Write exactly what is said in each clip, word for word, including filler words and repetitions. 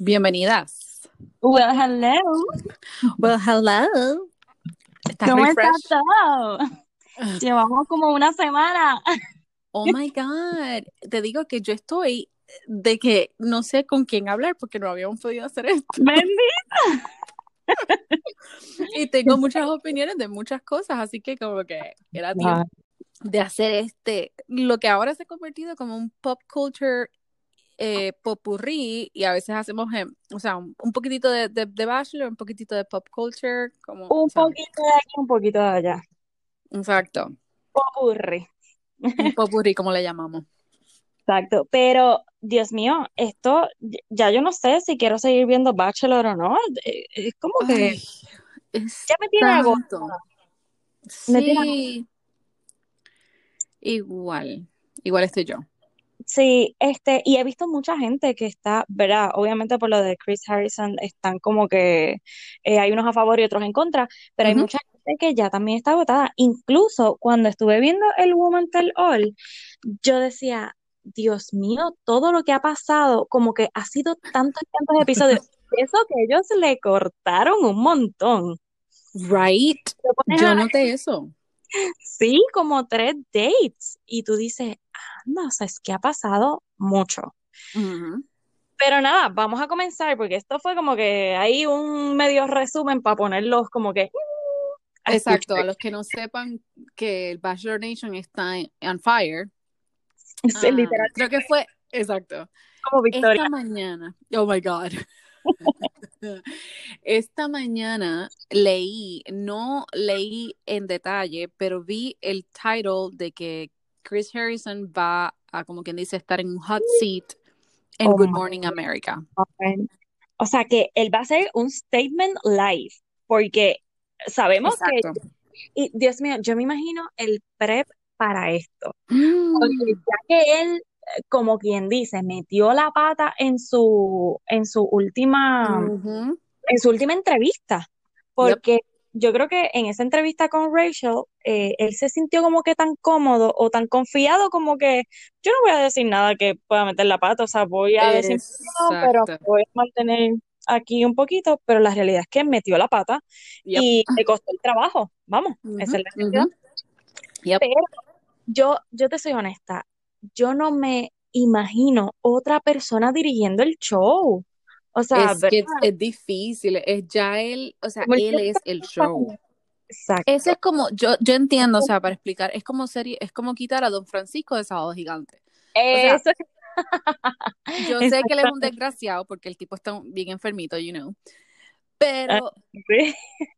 Bienvenidas. Well, hello. Well, hello. ¿Estás ¿Cómo está refresh? todo? Llevamos como una semana. Oh my God. Te digo que yo estoy de que no sé con quién hablar porque no habíamos podido hacer esto. Bendita. Y tengo muchas opiniones de muchas cosas, así que como que era tiempo de hacer este, lo que ahora se ha convertido como un pop culture eh, popurrí, y a veces hacemos, eh, o sea, un, un poquitito de, de, de Bachelor, un poquitito de pop culture, como, o Un sea, poquito de aquí, un poquito de allá. exacto, Popurrí. un popurrí como le llamamos. Exacto. Pero, Dios mío, esto y- ya yo no sé si quiero seguir viendo Bachelor o no. Eh, Es como que Ay, es ya me tiene agotada. tanto. Me tiene ag- Sí, igual, igual estoy yo. Sí, este, y he visto mucha gente que está, ¿verdad? Obviamente por lo de Chris Harrison están como que eh, hay unos a favor y otros en contra, pero hay Ujú. mucha gente que ya también está agotada. Incluso cuando estuve viendo el Woman Tell All, yo decía, Dios mío, todo lo que ha pasado, como que ha sido tantos y tantos episodios. Eso que ellos le cortaron un montón. Right, Te pones yo a- noté eso. sí, como tres dates. Y tú dices, anda, o sea, es que ha pasado mucho. Ujú. Pero nada, vamos a comenzar porque esto fue como que hay un medio resumen para ponerlos como que a Exacto, escuchar. a los que no sepan que el Bachelor Nation está en- on fire, Sí, ah, literal, creo que fue, exacto, como Victoria. esta mañana, oh my God, esta mañana leí, no leí en detalle, pero vi el title de que Chris Harrison va a, como quien dice, estar en un hot seat en Oh Good my Morning America. God. O sea que él va a hacer un statement live porque sabemos que, Exacto. y Dios mío, yo me imagino el prep para esto. Porque Mm. ya que él, eh, como quien dice, metió la pata en su, en su última Ujú. en su última entrevista, Yep. porque yo creo que en esa entrevista con Rachel, eh, él se sintió como que tan cómodo o tan confiado como que yo no voy a decir nada que pueda meter la pata, o sea, voy a decir no, pero Exacto. me voy a mantener aquí un poquito, pero la realidad es que metió la pata Yep. y le costó el trabajo, vamos, Ujú, esa es la ujú. realidad. Yep. Pero yo, yo te soy honesta, yo no me imagino otra persona dirigiendo el show. O sea, Es ¿verdad? que es, es difícil, es ya él, o sea, Como el él show es está el show. tan- Ese Exacto. es como, yo, yo entiendo, o sea, para explicar, es como serie, es como quitar a Don Francisco de Sábado Gigante. O sea, Eso es yo sé que él es un exactamente. desgraciado porque el tipo está bien enfermito, you know, Ah, pero, sí.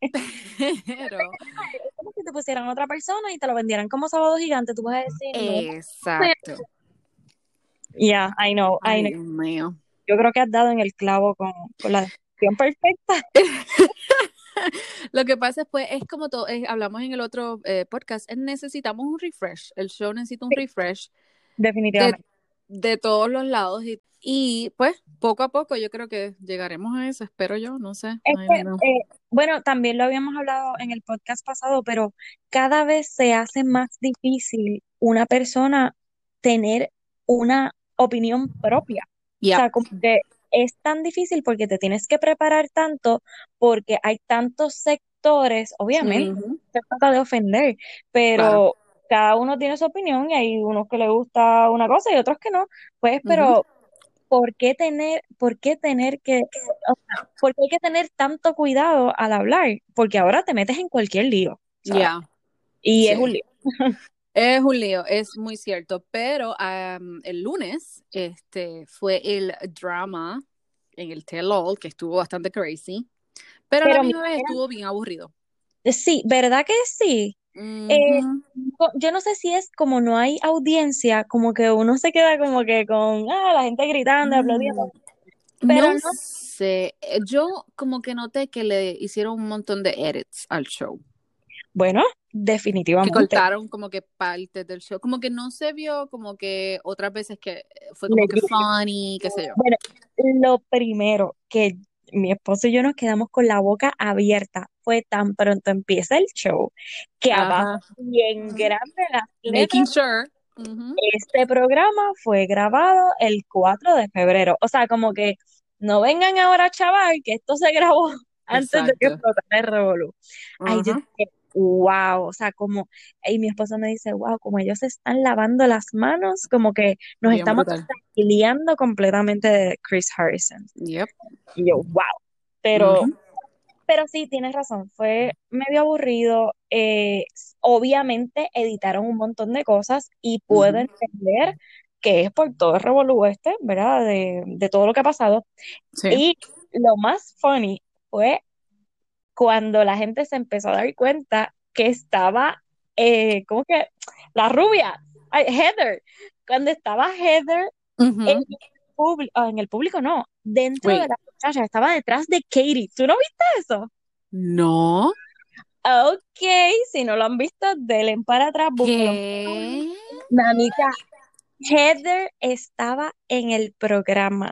pero, Es como si te pusieran otra persona y te lo vendieran como sábado gigante. Tú vas a decir, no. exacto. Yeah, I know, I Ay, know. Dios mío. Yo creo que has dado en el clavo con, con la descripción perfecta. Lo que pasa es, pues, es como todo, es- hablamos en el otro eh, podcast, es necesitamos un refresh, el show necesita un Sí, refresh de, definitivamente. de todos los lados y, y, pues poco a poco yo creo que llegaremos a eso, espero yo, no sé, Es I que, don't know. eh, bueno, también lo habíamos hablado en el podcast pasado, pero cada vez se hace más difícil una persona tener una opinión propia. O Yep. sea, como que es tan difícil porque te tienes que preparar tanto, porque hay tantos sectores, obviamente, no Ujú, se trata de ofender, claro. pero cada uno tiene su opinión y hay unos que le gusta una cosa y otros que no. Pues, Ujú. pero ¿por qué tener, por qué tener que, o sea, por qué hay que tener tanto cuidado al hablar? Porque ahora te metes en cualquier lío, ¿sabes? Ya, Y es sí. un lío. Es un lío, es muy cierto, pero am, el lunes este, fue el drama en el Tell All, que estuvo bastante crazy, pero a la Pero misma mira, vez estuvo bien aburrido. sí, ¿verdad que sí? Eh, Ujú. co- yo no sé si es como no hay audiencia, como que uno se queda como que con ah, la gente gritando, Mm, aplaudiendo, pero no no, sé, eh, yo como que noté que le hicieron un montón de edits al show, bueno, que definitivamente. cortaron como que partes del show, como que no se vio como que otras veces que fue como que Legit. funny, qué sé yo. Bueno, lo primero que mi esposo y yo nos quedamos con la boca abierta fue tan pronto empieza el show, que abajo Ajá. bien Ujú. grande las Making letras, sure. Ujú. este programa fue grabado el cuatro de febrero. O sea, como que no vengan ahora, chaval, que esto se grabó antes de que Exacto. explotara el revolú. Ay, yo Ajá. dije, wow, o sea, como, y mi esposo me dice, wow, como ellos se están lavando las manos, como que nos Bien estamos brutal. liando completamente de Chris Harrison. Yep. Y yo, wow. Pero, Ujú, pero sí, tienes razón, fue medio aburrido. Eh, obviamente editaron un montón de cosas y puedo ujú. entender que es por todo el revolú este, ¿verdad? De, de todo lo que ha pasado. Sí. Y lo más funny fue cuando la gente se empezó a dar cuenta que estaba, eh, ¿cómo que? La rubia, ay, Heather, cuando estaba Heather en Ujú. el público, en el público no, dentro de Wait. la muchacha, estaba detrás de Katie. ¿Tú no viste eso? No. Ok, si no lo han visto, denle para atrás, búsquelo. ¿Qué? Mamita, Heather estaba en el programa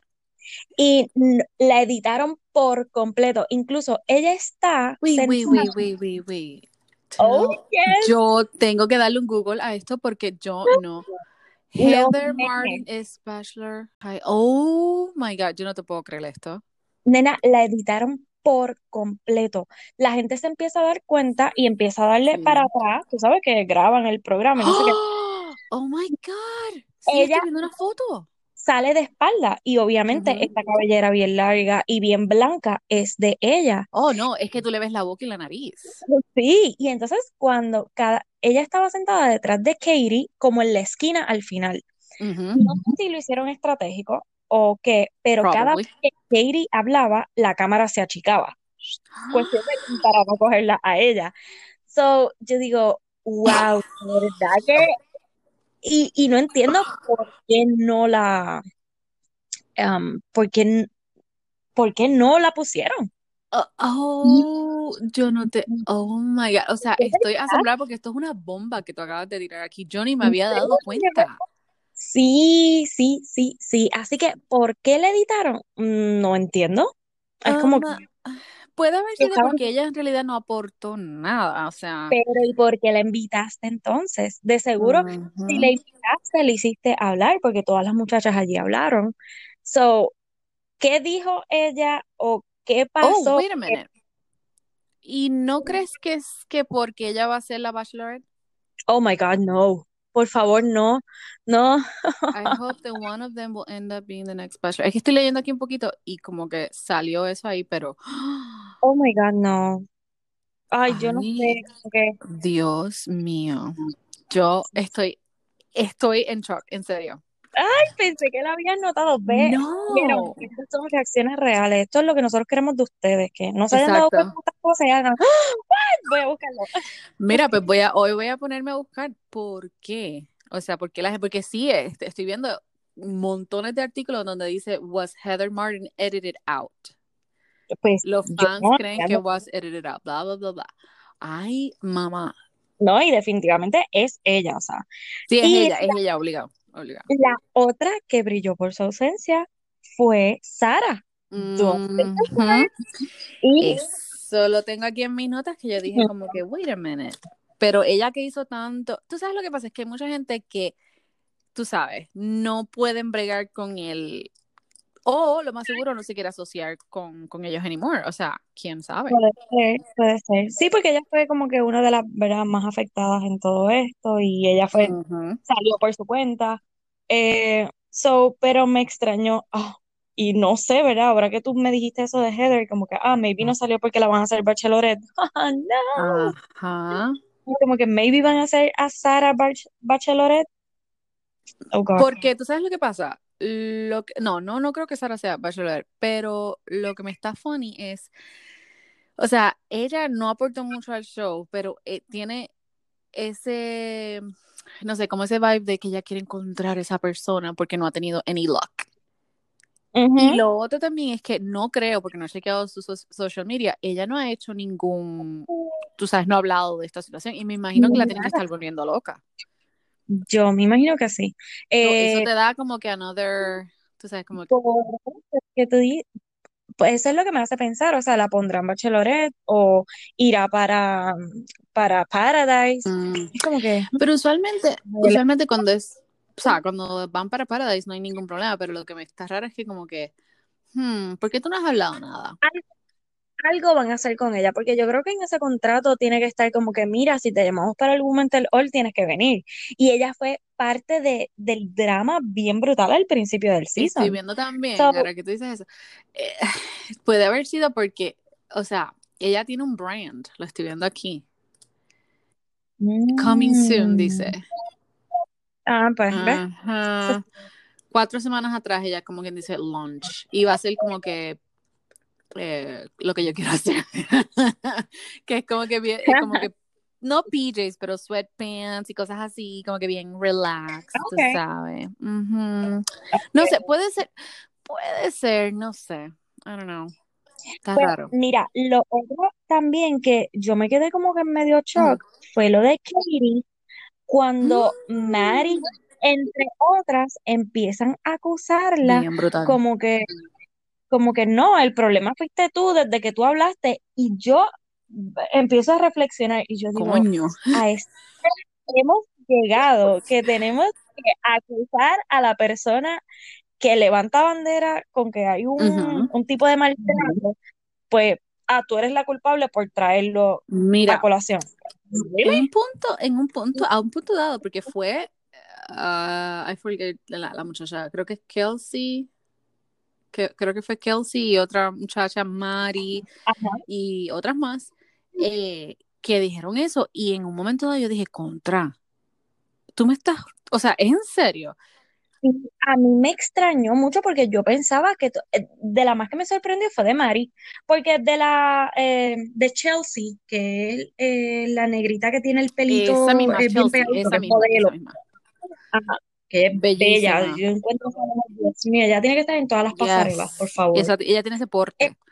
y n- la editaron por completo. Incluso ella está Wait, wait, sentada. wait, wait, wait, wait. Oh, Tell- yes. Yo tengo que darle un Google a esto porque yo no. Los Heather Martin memes. es Bachelor. Ay, oh my God, yo no te puedo creer esto. Nena, la editaron por completo. La gente se empieza a dar cuenta y empieza a darle para Sí. atrás. Tú sabes que graban el programa y no sé qué. ¡Oh! Oh my God. Sí, Ella estoy viendo una foto. sale de espalda y obviamente Ujú. esta cabellera bien larga y bien blanca es de ella. Oh, no, es que tú le ves la boca y la nariz. Sí, y entonces cuando cada, ella estaba sentada detrás de Katie, como en la esquina al final. Ujú. No sé si lo hicieron estratégico o qué, pero cada vez Probably. que Katie hablaba, la cámara se achicaba. Cuestión de para no cogerla a ella. So, yo digo, wow, de verdad que, y, y no entiendo por qué no la, um, por qué, por qué no la pusieron. Oh, oh, yo no te. Oh my God. O sea, ¿De estoy verdad? asombrada porque esto es una bomba que tú acabas de tirar aquí. Yo ni me había dado cuenta. Sí, sí, sí, sí. Así que, ¿por qué la editaron? Mm, No entiendo. Es como Um, que puede haber sido estaban, porque ella en realidad no aportó nada. O sea. pero ¿y por qué la invitaste entonces? De seguro, si la Ujú. invitaste, le hiciste hablar, porque todas las muchachas allí hablaron. So, ¿qué dijo ella o qué Oh, pasó? wait a minute. ¿Y no crees que es que porque ella va a ser la Bachelorette? Oh my God, no. Por favor, no, no. I hope that one of them will end up being the next Bachelor. Es que estoy leyendo aquí un poquito y como que salió eso ahí, pero. Oh my God, no. Ay, yo no sé, Ay, como que, Dios mío. Yo estoy, estoy en shock, en serio. ay, pensé que la habían notado. Ve, vieron, No. estas son reacciones reales. Esto es lo que nosotros queremos de ustedes, que no se hayan dado cuenta Exacto. de estas cosas y hagan, ¡ah! Voy a buscarlo. Mira, pues voy a, hoy voy a ponerme a buscar por qué. O sea, por qué la gente, porque sí, este, estoy viendo montones de artículos donde dice, was Heather Martin edited out? Pues Los yo fans no creen que entiendo. was edited out, bla, bla, bla, bla. Ay, mamá. No, y definitivamente es ella, o sea. Sí, es Y ella, es ella, obligado, obligado. la otra que brilló por su ausencia fue Sara. ¿Dónde está Ujú. Sara? Y Eso lo tengo aquí en mis notas que yo dije como que, wait a minute. Pero ella que hizo tanto, tú sabes lo que pasa es que hay mucha gente que, tú sabes, no pueden bregar con él o lo más seguro no se quiere asociar con, con ellos anymore. O sea, quién sabe. puede ser, puede ser. Sí, porque ella fue como que una de las, ¿verdad?, más afectadas en todo esto y ella fue, Ujú. salió por su cuenta. Eh, so, pero me extrañó. Ah, y no sé, ¿verdad? Ahora que tú me dijiste eso de Heather, como que, ah, maybe no salió porque la van a hacer Bachelorette. Ah, no. Ajá. Como que maybe van a hacer a Sarah Bach- Bachelorette. Oh, God. Porque tú sabes lo que pasa. Lo que, no, no, no creo que Sara sea Bachelor, pero lo que me está funny es, o sea, ella no aportó mucho al show, pero eh, tiene ese, no sé, como ese vibe de que ella quiere encontrar esa persona porque no ha tenido any luck. Y Ujú. lo otro también es que no creo, porque no he chequeado su so- social media, ella no ha hecho ningún, tú sabes, no ha hablado de esta situación y me imagino que la tienen que Nada. estar volviendo loca. Yo me imagino que sí. So, eso Eh, te da como que another, tú sabes, como que, por que tú di- pues eso es lo que me hace pensar, o sea, la pondrán Bachelorette o irá para, para Paradise. mm. Es como que, Pero usualmente, usualmente cuando es, o sea, cuando van para Paradise no hay ningún problema, pero lo que me está raro es que como que, Hmm, ¿por qué tú no has hablado nada? Algo, algo van a hacer con ella, porque yo creo que en ese contrato tiene que estar como que, mira, si te llamamos para el Women Tell All, tienes que venir. Y ella fue parte de, del drama bien brutal al principio del Estoy season. viendo también, So, ahora que tú dices eso, eh, puede haber sido porque, o sea, ella tiene un brand, lo estoy viendo aquí. Coming soon, mm, dice. ah, pues, ¿ves? Ajá. Cuatro semanas atrás ella como quien dice launch. Y va a ser como que eh, lo que yo quiero hacer. Que es como que bien, eh, como que no P Js, pero sweatpants y cosas así, como que bien relaxed, tú Okay. sabes. Uh-huh. No sé, puede ser, puede ser, no sé. I don't know. Está Pues raro. mira, lo otro también que yo me quedé como que en medio Uh-huh. shock fue lo de Katie cuando Mary, Mm. entre otras, empiezan a acusarla Bien brutal. como que, como que no, el problema fuiste tú desde que tú hablaste y yo empiezo a reflexionar y yo digo, Coño. a esto hemos llegado, que tenemos que acusar a la persona que levanta bandera con que hay un, Uh-huh. un tipo de maltrato, pues, ah, tú eres la culpable por traerlo a Mira, colación. en ¿Really? un punto, en un punto, a un punto dado, porque fue, uh, I forget la, la muchacha, creo que es Kelsey, que, creo que fue Kelsey y otra muchacha, Mari, Ajá. y otras más, eh, que dijeron eso, y en un momento dado yo dije, contra, tú me estás, o sea, ¿es en serio? Y a mí me extrañó mucho porque yo pensaba que to- eh, de la más que me sorprendió fue de Mari, porque de la eh, de Chelsea, que es eh, la negrita que tiene el Esa pelito misma eh, bien Chelsea, pegadito, esa que es misma, esa modelo, misma. ajá, que es bella. Bellísima. Yo encuentro esa mujer, Dios mío, ella tiene que estar en todas las pasarelas, por Yes. favor. Esa, ella tiene ese Eh, porte.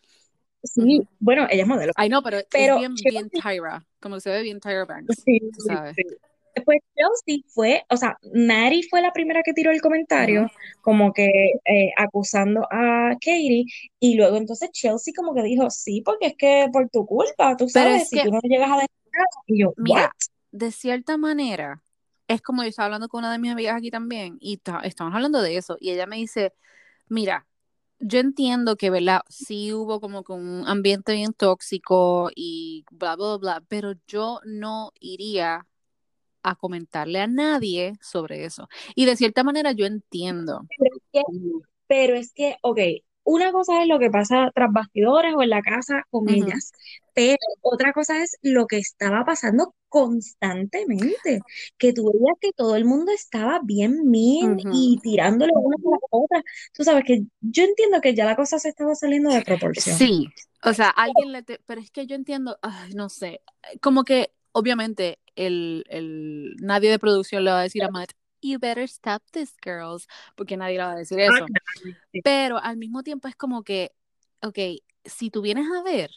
sí, Uh-huh. bueno, ella es modelo, Ay, no, pero es pero bien, bien Chelsea, Tyra, como se ve bien Tyra Banks, sí, tú sabes. sí. Pues Chelsea fue, o sea, Mary fue la primera que tiró el Uh-huh. comentario, como que eh, acusando a Katie, y luego entonces Chelsea como que dijo, sí, porque es que por tu culpa, tú Pero sabes, es si que, tú no llegas a decir nada, y yo, ¿what? mira, de cierta manera, es como yo estaba hablando con una de mis amigas aquí también, y ta- estamos hablando de eso, y ella me dice, mira, yo entiendo que, ¿verdad? Sí hubo como que un ambiente bien tóxico y bla, bla, bla, pero yo no iría a comentarle a nadie sobre eso. Y de cierta manera yo entiendo. Pero es que, pero es que, ok, una cosa es lo que pasa tras bastidores o en la casa con Ujú. ellas, pero otra cosa es lo que estaba pasando constantemente, que tú veías que todo el mundo estaba bien mean Ujú. y tirándole una a la otra. Tú sabes que yo entiendo que ya la cosa se estaba saliendo de proporción. Sí, o sea, alguien le... Te... Pero es que yo entiendo, ay, no sé, como que obviamente el, el... nadie de producción le va a decir a Matt, you better stop this, girls, porque nadie le va a decir Ah, eso. claro, sí. Pero al mismo tiempo es como que, ok, si tú vienes a ver,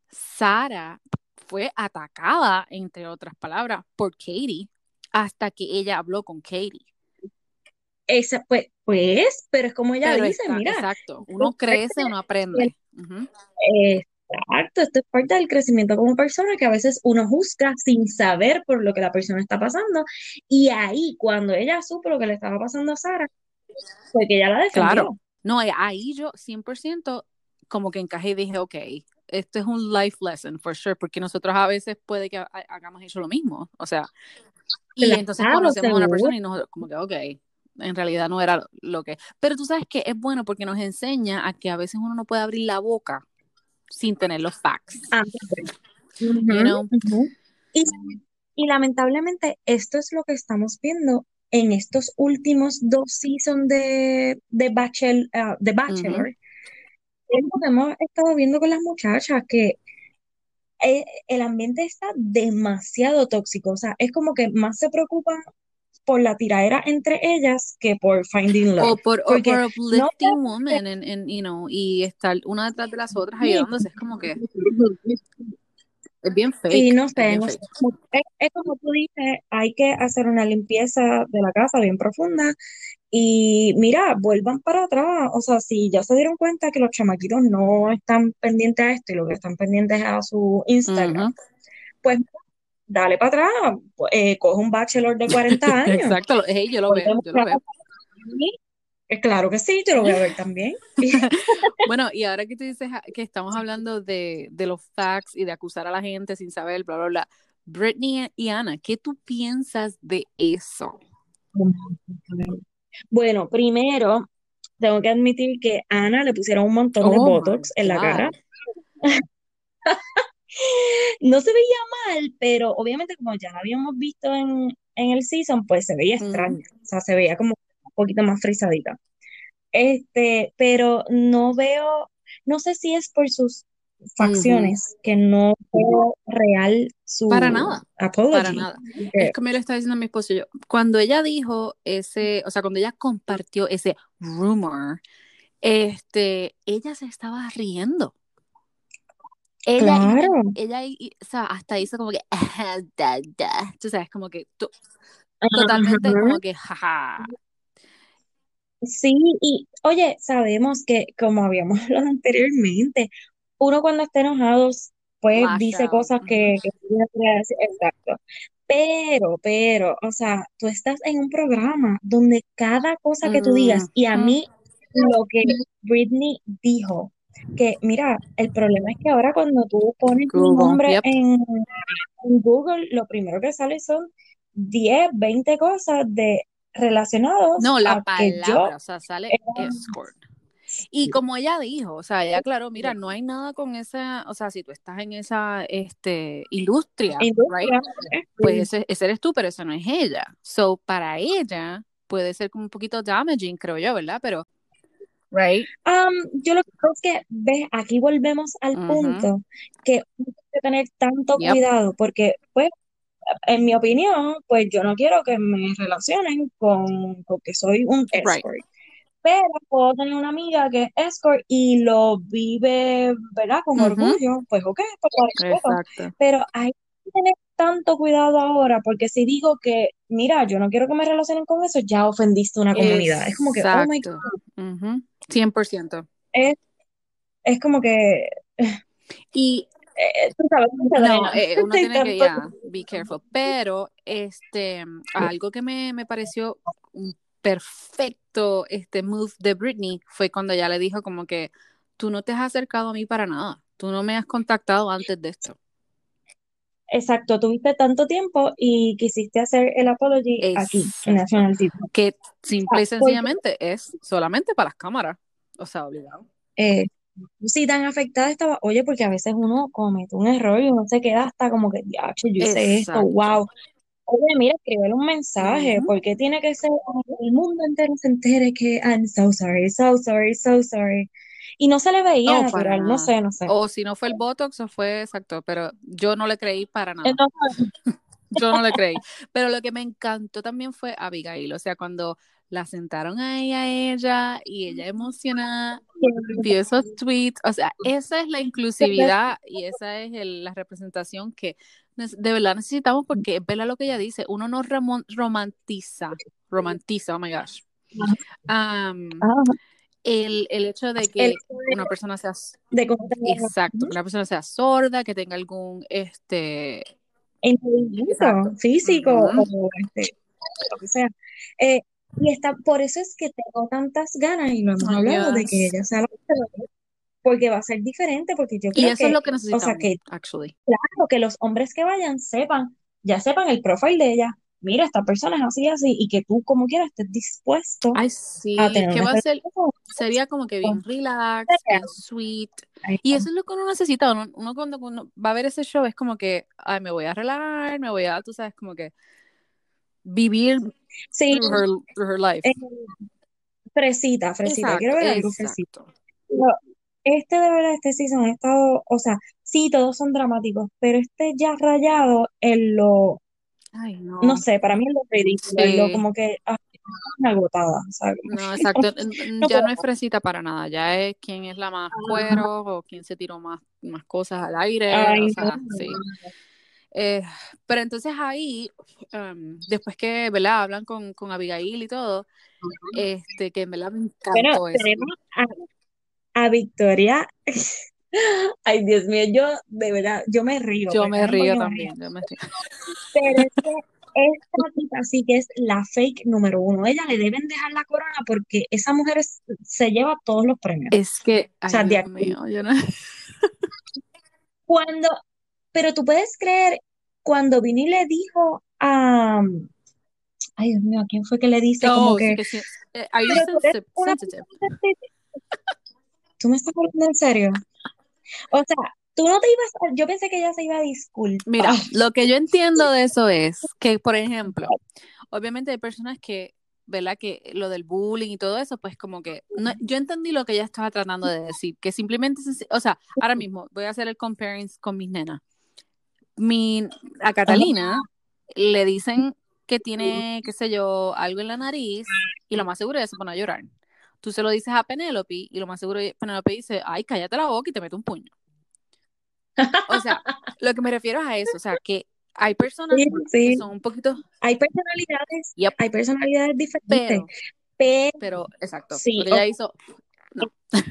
Sara fue atacada, entre otras palabras, por Katie hasta que ella habló con Katie. Esa, pues, pues, pero es como ella Pero dice, está, mira, exacto, es uno parte crece, uno del- aprende. Ujú. exacto, esto es parte del crecimiento como persona, que a veces uno juzga sin saber por lo que la persona está pasando. Y ahí, cuando ella supo lo que le estaba pasando a Sara, fue que ella la defendió. Claro, no, eh, ahí yo cien por ciento como que encajé y dije, ok, esto es un life lesson, for sure, porque nosotros a veces puede que ha- hagamos hecho lo mismo, o sea, y entonces Claro, conocemos a una seguro. persona y nos, como que, ok, en realidad no era lo que, pero tú sabes que es bueno porque nos enseña a que a veces uno no puede abrir la boca sin tener los facts, Ah, you ujú, know. ujú. Y, y lamentablemente esto es lo que estamos viendo en estos últimos dos seasons de, de, Bachel, ah, de Ujú. Bachelor. Es lo que hemos estado viendo con las muchachas, que eh, el ambiente está demasiado tóxico. O sea, es como que más se preocupan por la tiraera entre ellas que por finding O love. por, o por Porque no uplifting women, en, en, you know, y estar una detrás de las otras sé, ayudándose, es como que es bien y fake, no es sé, bien no sé. fake. Es, es como tú dices, hay que hacer una limpieza de la casa bien profunda y mira, vuelvan para atrás. O sea, si ya se dieron cuenta que los chamaquitos no están pendientes a esto y lo que están pendientes es a su Instagram, Ujú. pues dale para atrás, pues, eh, coge un bachelor de cuarenta años. Exacto, lo- hey, yo lo veo, Volvemos yo lo a veo. Eh, Claro que sí, yo lo voy a ver también. Bueno, y ahora que tú dices ah, que estamos hablando de, de los facts y de acusar a la gente sin saber, bla, bla, bla. Britney y Ana, ¿qué tú piensas de eso? Bueno, primero tengo que admitir que a Ana le pusieron un montón de Oh my Botox en la cara. God. No se veía mal, pero obviamente como ya la habíamos visto en, en el season, pues se veía Ujú, extraña. O sea, se veía como un poquito más frisadita. Este, pero no veo, no sé si es por sus ujú. facciones que no veo real Para su nada, para apology. nada. Es Porque, como le estaba diciendo a mi esposo yo, cuando ella dijo ese, o sea, cuando ella compartió ese rumor, este, ella se estaba riendo. Ella y, y- claro. ella y, y- o sea, hasta hizo como que, "Ajá, da, da". Tú sabes, como que to- totalmente Ajá. como que, jaja, Sí, y oye, sabemos que como habíamos hablado anteriormente, uno cuando está enojado, pues lash dice out. cosas Ujú, que, que no quiere decir. Exacto. Pero, pero, o sea, tú estás en un programa donde cada cosa que tú digas, y a ujú. mí lo que Britney dijo, que mira, el problema es que ahora cuando tú pones mi Google, nombre yep. en, en Google, lo primero que sale son diez veinte cosas de relacionados No, la a que yo palabra, o sea, sale era escort. Y como ella dijo, o sea, ella aclaró, mira, no hay nada con esa, o sea, si tú estás en esa este, industria, right? industria. Pues Sí. ese, ese eres tú, pero eso no es ella. So, para ella puede ser como un poquito damaging, creo yo, ¿verdad? Pero, right? Am, yo lo que creo es que, ves, aquí volvemos al Mhm. punto que uno tiene que tener tanto Yep. cuidado, porque, pues, en mi opinión, pues yo no quiero que me relacionen con, con que soy un Right. escort. Pero puedo tener una amiga que es escort y lo vive, ¿verdad? Con Mhm. orgullo, pues ok, pues lo respeto. Exacto. Pero hay que tener tanto cuidado ahora, porque si digo que, mira, yo no quiero que me relacionen con eso, ya ofendiste una comunidad. Es como que, oh my Exacto. God, Mhm. cien por ciento. es, es como que, Y eh, tú sabes, mucha no, drena. eh, uno Hay tiene que, tanto. ya, be careful. Pero, este, algo que me, me pareció un perfecto, este, move de Britney fue cuando ella le dijo como que tú no te has acercado a mí para nada. Tú no me has contactado antes de esto. Exacto, tuviste tanto tiempo y quisiste hacer el apology aquí, en Exacto. National T V. Que simple y Porque sencillamente es solamente para las cámaras. O sea, obligado. eh, sí tan afectada estaba, oye, porque a veces uno comete un error y uno se queda hasta como que, ya, yo hice esto, Exacto. wow. Oye, mira, escríbele un mensaje, Ujú. porque tiene que ser el mundo entero se entere que I'm so sorry, so sorry, so sorry. Y no se le veía Oh, para natural, no nada. sé, no sé. O si no fue el Botox o fue exacto, pero yo no le creí para nada. Entonces, Yo no le creí. Pero lo que me encantó también fue Abigail. O sea, cuando la sentaron ahí a ella y ella emocionada vio esos tweets. O sea, esa es la inclusividad y esa es el- la representación que nes- de verdad necesitamos porque es verdad lo que ella dice. Uno no remon- romantiza, romantiza, oh my gosh. Am, ah, el, el hecho de el que hecho una persona sea, de, de cómo te exacto, que una persona sea sorda, que tenga algún, este, impedimento exacto. físico Ujú. o este, lo que sea. Eh, y está, por eso es que tengo tantas ganas, y lo hemos Ay, hablado, de que yes. ella sea la vencedora, porque va a ser diferente, porque yo Y creo eso es que, lo que o sea, necesitamos, que actually. claro, que los hombres que vayan sepan, ya sepan el profile de ella, mira, esta persona es así, así, y que tú como quieras estés dispuesto Ay, a sí, es tener que una va a ser, relación sería como que bien con relax, ella. bien sweet. Ahí Y está. eso es lo que uno necesita. Uno, uno cuando uno va a ver ese show es como que, ay, me voy a relajar, me voy a, tú sabes, como que vivir Sí, through her, through her life. eh, fresita, fresita, quiero Exacto, ver algo fresita. exacto. Pero este de verdad, este season ha estado, o sea, sí, todos son dramáticos, pero este ya rayado en lo, Ay, no no. sé, para mí es lo ridículo, en lo Sí, como que ah, una agotada, o sea, como no, que no, exacto. N- n- no Ya puedo no es más. fresita para nada. Ya es quién es la más Ajá. cuero o quién se tiró más, más cosas al aire. O Ay, no, sea, sí. Eh, pero entonces ahí, um, después que, ¿verdad? Hablan con, con Abigail y todo, este, que en verdad me bueno, encantó eso. tenemos a, a Victoria. Ay, Dios mío, yo de verdad, yo me río, Yo me perdonen río porque me río. también, yo me río. Pero es que esta tipa sí que es la fake número uno. Ella le deben dejar la corona porque esa mujer es- se lleva todos los premios. Es que, O ay sea, de Dios actriz. mío, yo no. Cuando, pero tú puedes creer, cuando vino y le dijo a, ay Dios mío, ¿a quién fue que le dice como Oh, sí que, que sí. Eh, Are you pero tú eres sensitive? una sensitive? persona sensible? ¿Tú me estás hablando en serio? O sea, tú no te ibas a, yo pensé que ella se iba a disculpar. Mira, lo que yo entiendo de eso es que, por ejemplo, obviamente hay personas que, ¿verdad? Que lo del bullying y todo eso, pues como que, no, yo entendí lo que ella estaba tratando de decir, que simplemente, se- o sea, ahora mismo voy a hacer el comparing con mis nenas. Mi, a Ajá. Catalina le dicen que tiene, qué sé yo, algo en la nariz y lo más seguro es que se pone a llorar. Tú se lo dices a Penélope y lo más seguro es Penélope dice, ay, cállate la boca y te mete un puño. O sea, lo que me refiero es a eso, o sea, que hay personas Sí, que sí. son un poquito, Hay personalidades, yep, hay personalidades diferentes, pero, pero pero, exacto, lo sí, que o, ella hizo, no.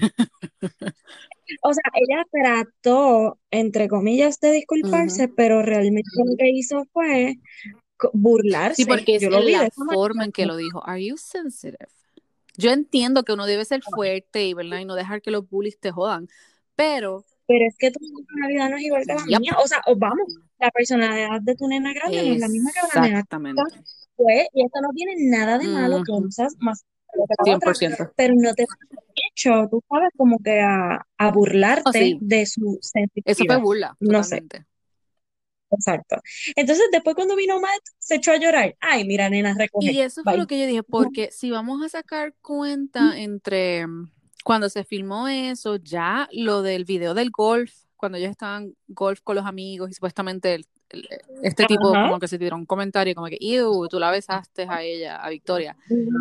o sea, ella trató, entre comillas, de disculparse, Ujú. pero realmente lo que hizo fue co- Sí, burlarse. porque es Yo lo en vi de la esa forma en que manera. lo dijo. Are you sensitive? Yo entiendo que uno debe ser fuerte y, ¿verdad? Y no dejar que los bullies te jodan, pero, Pero es que tu personalidad no es igual que la yep, mía. O sea, o vamos, la personalidad de tu nena grande no es la misma que la nena chiquita. exactamente. Pues, y esto no tiene nada de malo que Ujú, una seas más que la cien por otra, ciento. pero no te hecho, tú sabes, como que a, a Oh, burlarte sí, de su eso fue sensibilidad. burla, No sé, totalmente. exacto. Entonces, después cuando vino Matt, se echó a llorar. Ay, mira, nena, recoge. Y eso fue lo Bye. que yo dije, porque si vamos a sacar cuenta entre mm, cuando se filmó eso, ya lo del video del golf, cuando ellos estaban golf con los amigos y supuestamente el- el- este tipo Ajá. como que se tiró un comentario como que, ew, tú la besaste a ella, a Victoria.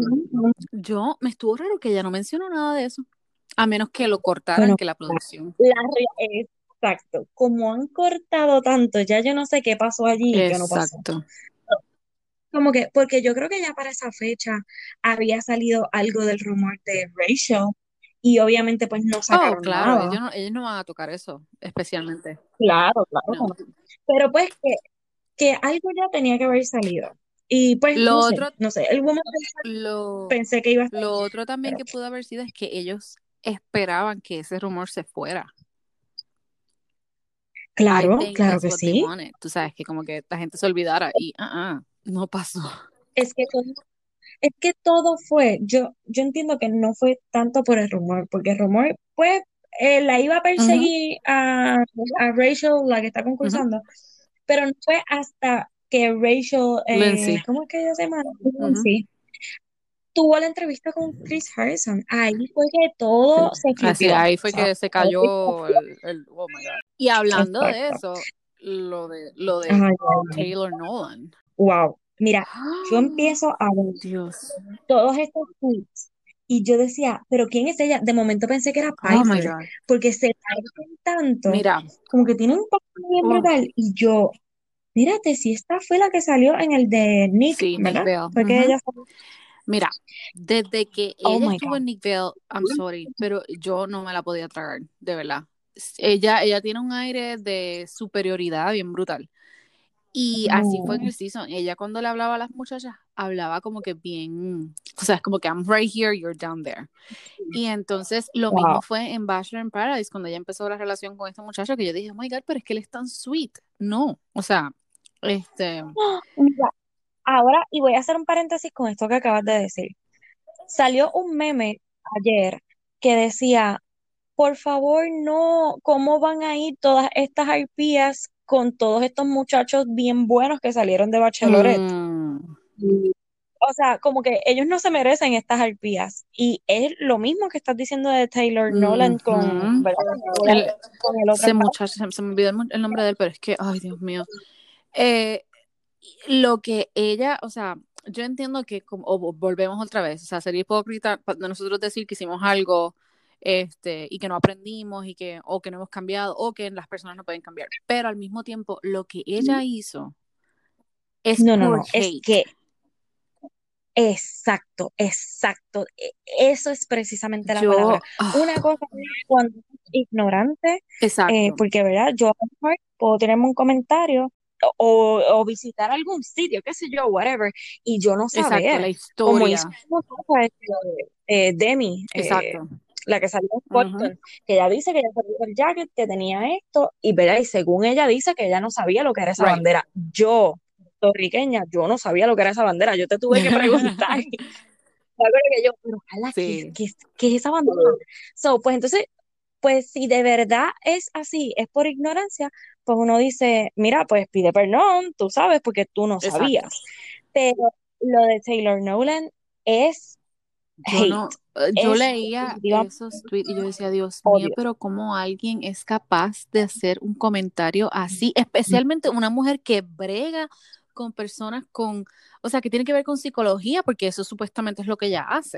Yo, me estuvo raro que ella no mencionó nada de eso, a menos que lo cortaran, Bueno, que la producción. la re- exacto. Como han cortado tanto, ya yo no sé qué pasó allí y qué no pasó. Exacto. Como que, porque yo creo que ya para esa fecha había salido algo del rumor de Rachel y obviamente pues no Oh, sacaron claro, nada. ellos no, ellos no van a tocar eso, especialmente. Claro, No. claro. Pero pues que, que algo ya tenía que haber salido. Y pues Lo no sé, otro, no sé, el woman lo, pensé que iba a estar lo bien, otro también pero que pudo haber sido es que ellos esperaban que ese rumor se fuera. I claro, think claro that's que what they sí. wanted. Tú sabes, que como que la gente se olvidara y ah, uh-uh, no pasó. Es que todo, es que todo fue, yo, yo entiendo que no fue tanto por el rumor, porque el rumor, pues, eh, la iba a Ujú, perseguir a, a Rachel, la que está ujú. concursando, pero no fue hasta que Rachel, eh, Lindsay. ¿cómo es que ella se llama? Ujú. Sí, tuvo la entrevista con Chris Harrison. Ahí fue que todo se Así, flipió. O ahí fue sea, que se cayó el, el- oh my God. Y hablando de exacto. eso, lo de lo de Ay, ay, ay. Taylor Nolan. Wow. Mira, yo empiezo a ver Dios. todos estos tweets y yo decía, ¿pero quién es ella? De momento pensé que era Oh my Piper, God. porque se parecen tanto, Mira, como que tienen un papel bien oh, brutal. Y yo, mírate, si esta fue la que salió en el de Nick, sí, Nick ¿verdad? Bell. Fue que Ujú. ella salió. Mira, desde que Oh ella my estuvo God. en Nickville, I'm sorry, pero yo no me la podía tragar, de verdad. Ella, ella tiene un aire de superioridad bien brutal. Y así fue en No. el season. Ella cuando le hablaba a las muchachas, hablaba como que bien, o sea, es como que I'm right here, you're down there. Y entonces lo mismo Wow. fue en Bachelor in Paradise, cuando ella empezó la relación con este muchacho, que yo dije, oh my God, pero es que él es tan sweet. No, o sea, este, Mira, ahora, y voy a hacer un paréntesis con esto que acabas de decir. Salió un meme ayer que decía, por favor, no, ¿cómo van a ir todas estas arpías con todos estos muchachos bien buenos que salieron de Bachelorette? mm, O sea, como que ellos no se merecen estas arpías. Y es lo mismo que estás diciendo de Taylor Nolan con, ujú. ¿verdad? El, Con el otro ese lado. muchacho, se, se me olvidó el, mu- el nombre de él, pero es que, ay, Dios mío. Eh, lo que ella, o sea, yo entiendo que, como, o volvemos otra vez, o sea, sería hipócrita pa- de nosotros decir que hicimos algo este, y que no aprendimos y que, o que no hemos cambiado, o que las personas no pueden cambiar. Pero al mismo tiempo, lo que ella hizo es No, no, por no, es hate. que, exacto, exacto. E- Eso es precisamente la Yo, palabra. ah, Una cosa es cuando es ignorante, eh, exacto. porque, ¿verdad? Yo a lo mejor puedo tenerme un comentario o, o visitar algún sitio, qué sé yo, whatever, y yo no Exacto, la saber, como hizo historia. una cosa, este, eh, Demi, eh, Exacto. la que salió en Ujú. Boston, que ella dice que ella salió el jacket, que tenía esto, y, ¿verdad? Y según ella dice que ella no sabía lo que era esa Right. bandera. Yo, puertorriqueña, yo no sabía lo que era esa bandera, yo te tuve que preguntar. Me acuerdo que yo, pero ojalá, ¿qué, Sí, qué, qué es esa bandera? So, pues entonces, pues si de verdad es así, es por ignorancia, pues uno dice, mira, pues pide perdón, tú sabes, porque tú no exacto. sabías. Pero lo de Taylor Nolan es Yo hate, no, eh, yo es leía definitivamente esos tweets y yo decía, Dios mío, odio. pero ¿cómo alguien es capaz de hacer un comentario así? Especialmente una mujer que brega con personas con, o sea, que tiene que ver con psicología, porque eso supuestamente es lo que ella hace.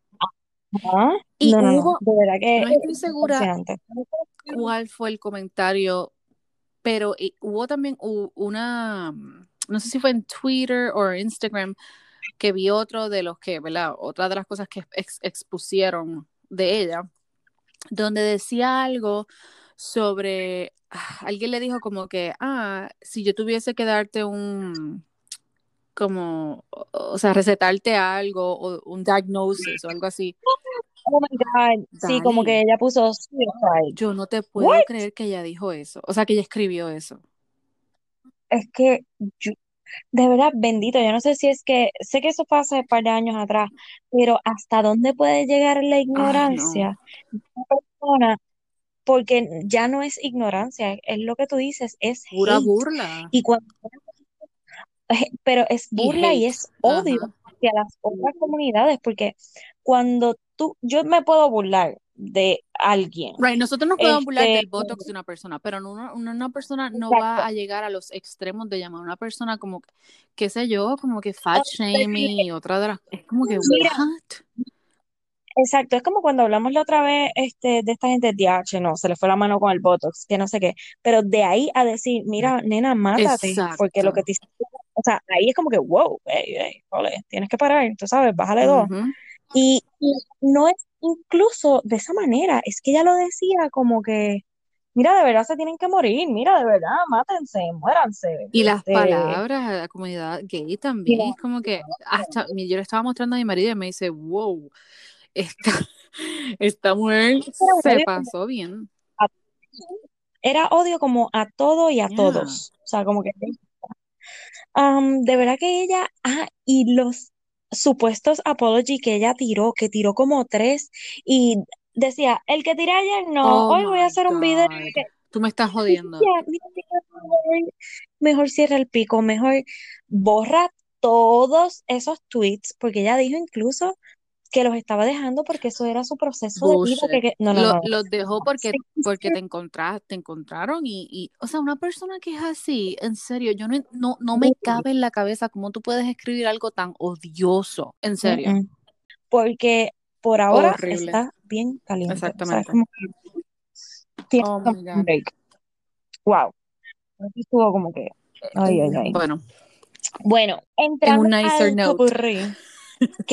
Ah, Y no, no, no, hubo, de verdad que no es estoy segura impresionante. cuál fue el comentario, pero eh, hubo también u- una, no sé si fue en Twitter o Instagram, que vi otro de los que, ¿verdad? Otra de las cosas que ex- expusieron de ella, donde decía algo sobre, ah, alguien le dijo como que, ah, si yo tuviese que darte un, como, o, o sea, recetarte algo, o un diagnosis o algo así, Oh my God, sí, como que Dani, ella puso suicide. yo no te What? puedo creer que ella dijo eso, o sea, que ella escribió eso. Es que yo- de verdad, bendito, yo no sé si es que, sé que eso fue hace un par de años atrás, pero ¿hasta dónde puede llegar la Ay, no, ignorancia de una persona? Porque ya no es ignorancia, es lo que tú dices, es pura hate. burla Y cuando, pero es y burla y hate, es odio ajá. hacia las otras comunidades, porque cuando tú, yo me puedo burlar de alguien, Right, nosotros nos podemos burlar este, del botox de una persona, pero no, una, una una persona no va exacto. a llegar a los extremos de llamar a una persona como, qué sé yo, como que fat O shaming decirle, y otra de las, es como que, mira, what? exacto, es como cuando hablamos la otra vez este, de esta gente de H, no, se le fue la mano con el Botox, que no sé qué, pero de ahí a decir, mira, nena, mátate, porque lo Exacto. que te hiciste, o sea, ahí es como que, wow, hey, hey, ole, tienes que parar, tú sabes, bájale dos. Ujú. Y, y no es incluso de esa manera, es que ella lo decía como que, mira, de verdad se tienen que morir, mira, de verdad, mátense, muéranse, Y las este, palabras a la comunidad gay también, mira, es como que hasta mi- yo le estaba mostrando a mi marido y me dice, wow, esta, esta mujer era un se odio como pasó bien. a, era odio como a todo y a Yeah. todos, o sea, como que Am, de verdad que ella, ah, y los supuestos apology que ella tiró, que tiró como tres, y decía, el que tiré ayer no, Oh hoy voy a my hacer un video God. que, Tú me estás y jodiendo. decía, mira, mira, mejor, mejor cierra el pico, mejor borra todos esos tweets, porque ella dijo incluso que los estaba dejando porque eso era su proceso de vida, que, Bullshit. que- no, no, Lo, no, los dejó porque, sí, porque te encontraste, te encontraron y, y, o sea, una persona que es así, en serio, yo no, no, no me cabe en la cabeza cómo tú puedes escribir algo tan odioso, en mm, serio, mm, porque por ahora horrible, está bien caliente, o sea, es exactamente. como que tiene Oh un my God. break. Wow, aquí estuvo como que, ay, ay, ay. Bueno, Bueno, en un entrando nicer al note. popurrí, que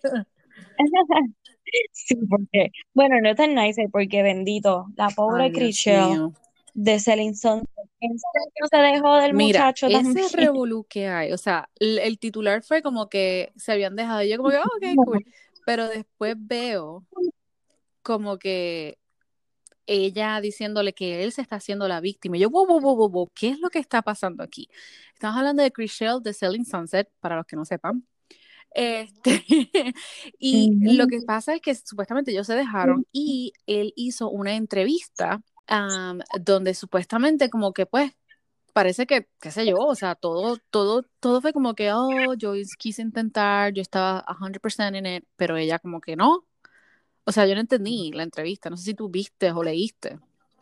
sí, porque, bueno, no es tan nice, porque bendito, la Ay, pobre Dios Chriselle mío. de Selling Sunset, en serio se dejó del Mira, muchacho también. ese revolú que hay, o sea, el, el titular fue como que se habían dejado, y yo como que, oh, ok, cool, pero después veo como que ella diciéndole que él se está haciendo la víctima. Y yo, wow, wow, wow, wow, wow, ¿qué es lo que está pasando aquí? Estamos hablando de Chriselle de Selling Sunset, para los que no sepan. Este, y lo que Ujú. pasa es que supuestamente ellos se dejaron y él hizo una entrevista um, donde supuestamente como que pues parece que, qué sé yo, o sea, todo, todo, todo fue como que, oh, yo quise intentar, yo estaba cien por ciento en it, pero ella como que no. O sea, yo no entendí la entrevista, no sé si tú viste o leíste.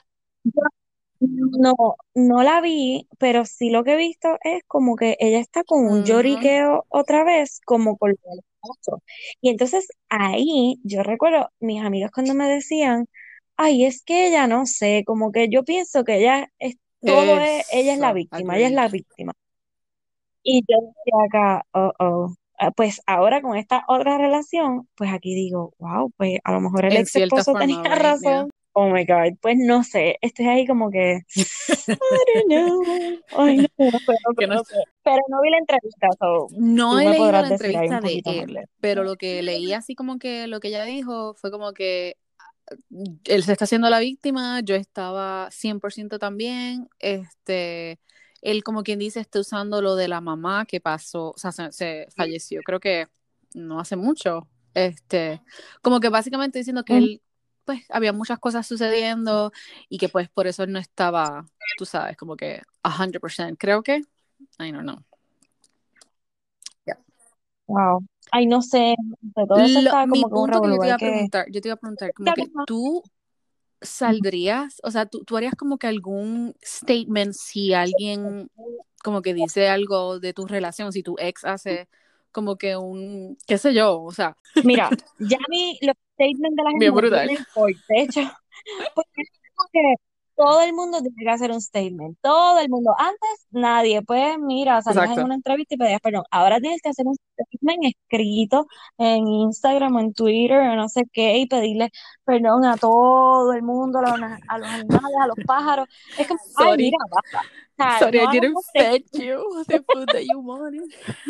No, no la vi, pero sí lo que he visto es como que ella está con un Ujú. lloriqueo otra vez, como con lo del esposo. Y entonces ahí yo recuerdo mis amigas cuando me decían, ay, es que ella no sé, como que yo pienso que ella es todo es, ella es la Eso, víctima, ella es agreed. la víctima. Y yo decía acá, oh, oh. Ah, pues ahora con esta otra relación, pues aquí digo, wow, pues a lo mejor el En ex cierta esposo tenía forma, right? Yeah. razón. Oh my God, pues no sé, estoy ahí como que, I don't know. Ay, no, no sé, no sé, Que no, no sé. Pero no vi la entrevista, so no tú he me leído podrás la decir ahí un entrevista de poquito más de él, eso. pero lo que leí así como que lo que ella dijo fue como que él se está haciendo la víctima, yo estaba cien por ciento también, este, él como quien dice está usando lo de la mamá que pasó, o sea, se, se falleció, creo que no hace mucho, este, como que básicamente diciendo que Mm, él, pues, había muchas cosas sucediendo y que pues por eso él no estaba, tú sabes, como que cien por ciento, creo que, I don't know. Yeah. wow. Ay, no sé, de todo eso Lo, está mi como que un punto que yo revolú, te iba hay a que... preguntar, yo te iba a preguntar, como que tú saldrías, o sea, tú, tú harías como que algún statement si alguien como que dice algo de tu relación, si tu ex hace como que un, qué sé yo, o sea, Mira, ya vi los statements de la gente bien me brutal. tienen por techo, porque es como que todo el mundo tiene que hacer un statement, todo el mundo. Antes nadie, pues mira, salías en Exacto. una entrevista y pedías perdón. Ahora tienes que hacer un statement escrito en Instagram o en Twitter o no sé qué y pedirle perdón a todo el mundo, a los, a los animales, a los pájaros. Es como, ay, mira, Sorry, basta. O sea, sorry, no I hagas didn't más fed statements. you the food that you wanted.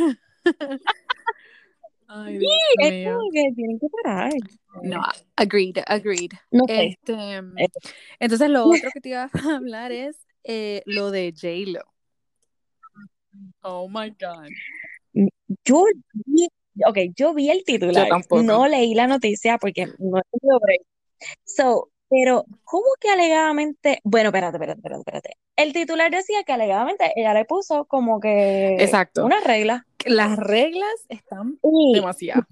Ay, Dios Es mío. como que tienen que parar. No, agreed, agreed. No sé. Este, entonces lo otro que te iba a hablar es eh, lo de J-Lo. Oh my God. Yo vi, ok, yo vi el Yo titular, tampoco. no leí la noticia porque no tengo break. So, pero, ¿cómo que alegadamente? Bueno, espérate, espérate, espérate, espérate. El titular decía que alegadamente ella le puso como que Exacto. una regla. Las reglas están Y, demasiado.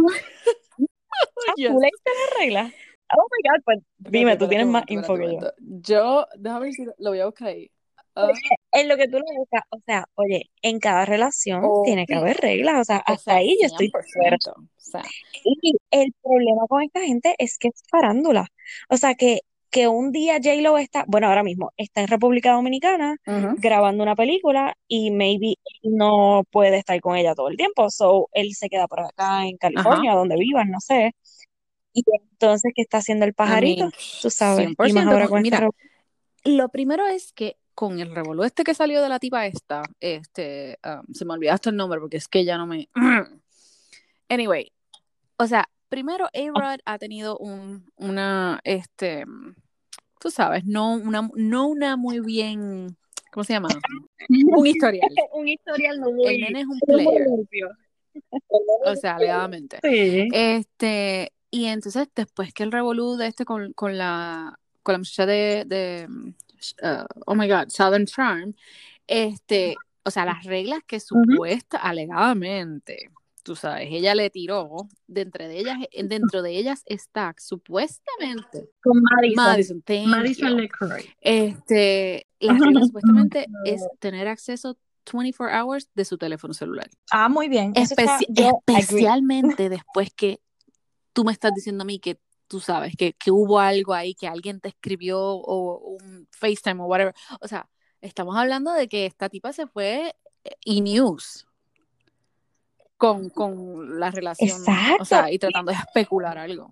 ah, ¿tú Yes. leíste la regla? Oh my God, pues Espérate, dime, tú espérate tienes un más momento, info espérate un que yo. momento. Yo, déjame ver si lo, lo voy a buscar ahí. Ah, En lo que tú le buscas, o sea, oye, en cada relación tiene que obvio. haber reglas, o sea, O hasta sea, ahí yo cien estoy por fuera. ciento. O sea, Y el problema con esta gente es que es farándula. O sea, que, que un día J-Lo está, bueno, ahora mismo está en República Dominicana ujú, grabando una película y maybe no puede estar con ella todo el tiempo. So, él se queda por acá en ajá. California, donde vivan, no sé. Y entonces, ¿qué está haciendo el I pajarito? mean, Tú sabes. cien por Y más ciento. ahora Con, con este mira, re- lo primero es que con el revolú este que salió de la tipa esta, este, um, se me olvidó hasta el nombre porque es que ya no me... Anyway, o sea, primero A-Rod ha tenido un, una, este, tú sabes, no una, no una muy bien, ¿cómo se llama? Un historial. un historial no El muy, nene es un no muy player, limpio. o sea, alegadamente. Sí. Este, y entonces después que el revolú de este con, con la con la muchacha de, de uh, oh my god, Southern Charm, este, o sea, las reglas que Ujú. supuesta, alegadamente, tú sabes, ella le tiró, dentro de ellas, dentro de ellas está supuestamente Con Madison. Madison, thank Madison you. LeCroy. Este, las reglas supuestamente es tener acceso veinticuatro hours de su teléfono celular. Ah, muy bien. Eso está, Especi yo agree. especialmente después que tú me estás diciendo a mí que tú sabes que, que hubo algo ahí, que alguien te escribió o un FaceTime o whatever. O sea, estamos hablando de que esta tipa se fue y news con, con la relación, o Exacto. sea, y tratando de especular algo.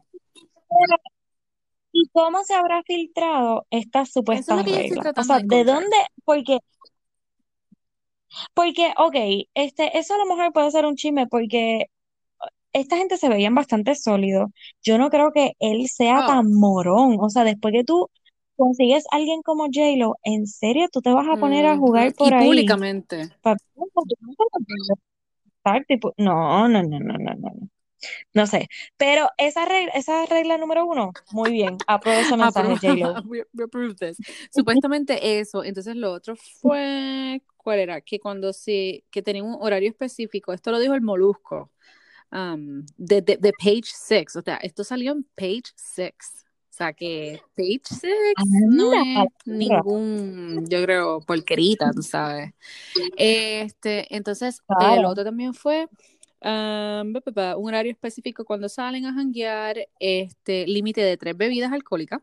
¿Y cómo se habrá filtrado estas Eso es lo supuestas que yo estoy reglas? O tratando sea, de ¿de encontrar. dónde? Porque, porque, ok, este, eso a lo mejor puede ser un chisme porque esta gente se veían bastante sólidos. Yo no creo que él sea Oh, tan morón. O sea, después que tú consigues a alguien como J-Lo, ¿en serio tú te vas a poner a ujú. jugar Y por ahí? públicamente. Pa- tipo, no, no, no, no, no, no. No sé, pero esa regla, esa regla número uno, muy bien, apruebo ese mensaje, J-Lo. we, we approve this. Supuestamente eso. Entonces lo otro fue, ¿cuál era? Que cuando se, que tenía un horario específico, esto lo dijo el Molusco, um, de, de, de Page Six. O sea, esto salió en Page Six. O sea que Page Six no Anda, es palabra. ningún, yo creo, porquerita, tú sabes. Este, entonces, el Claro. otro también fue um, pa, pa, pa, un horario específico cuando salen a janguear, este, límite de tres bebidas alcohólicas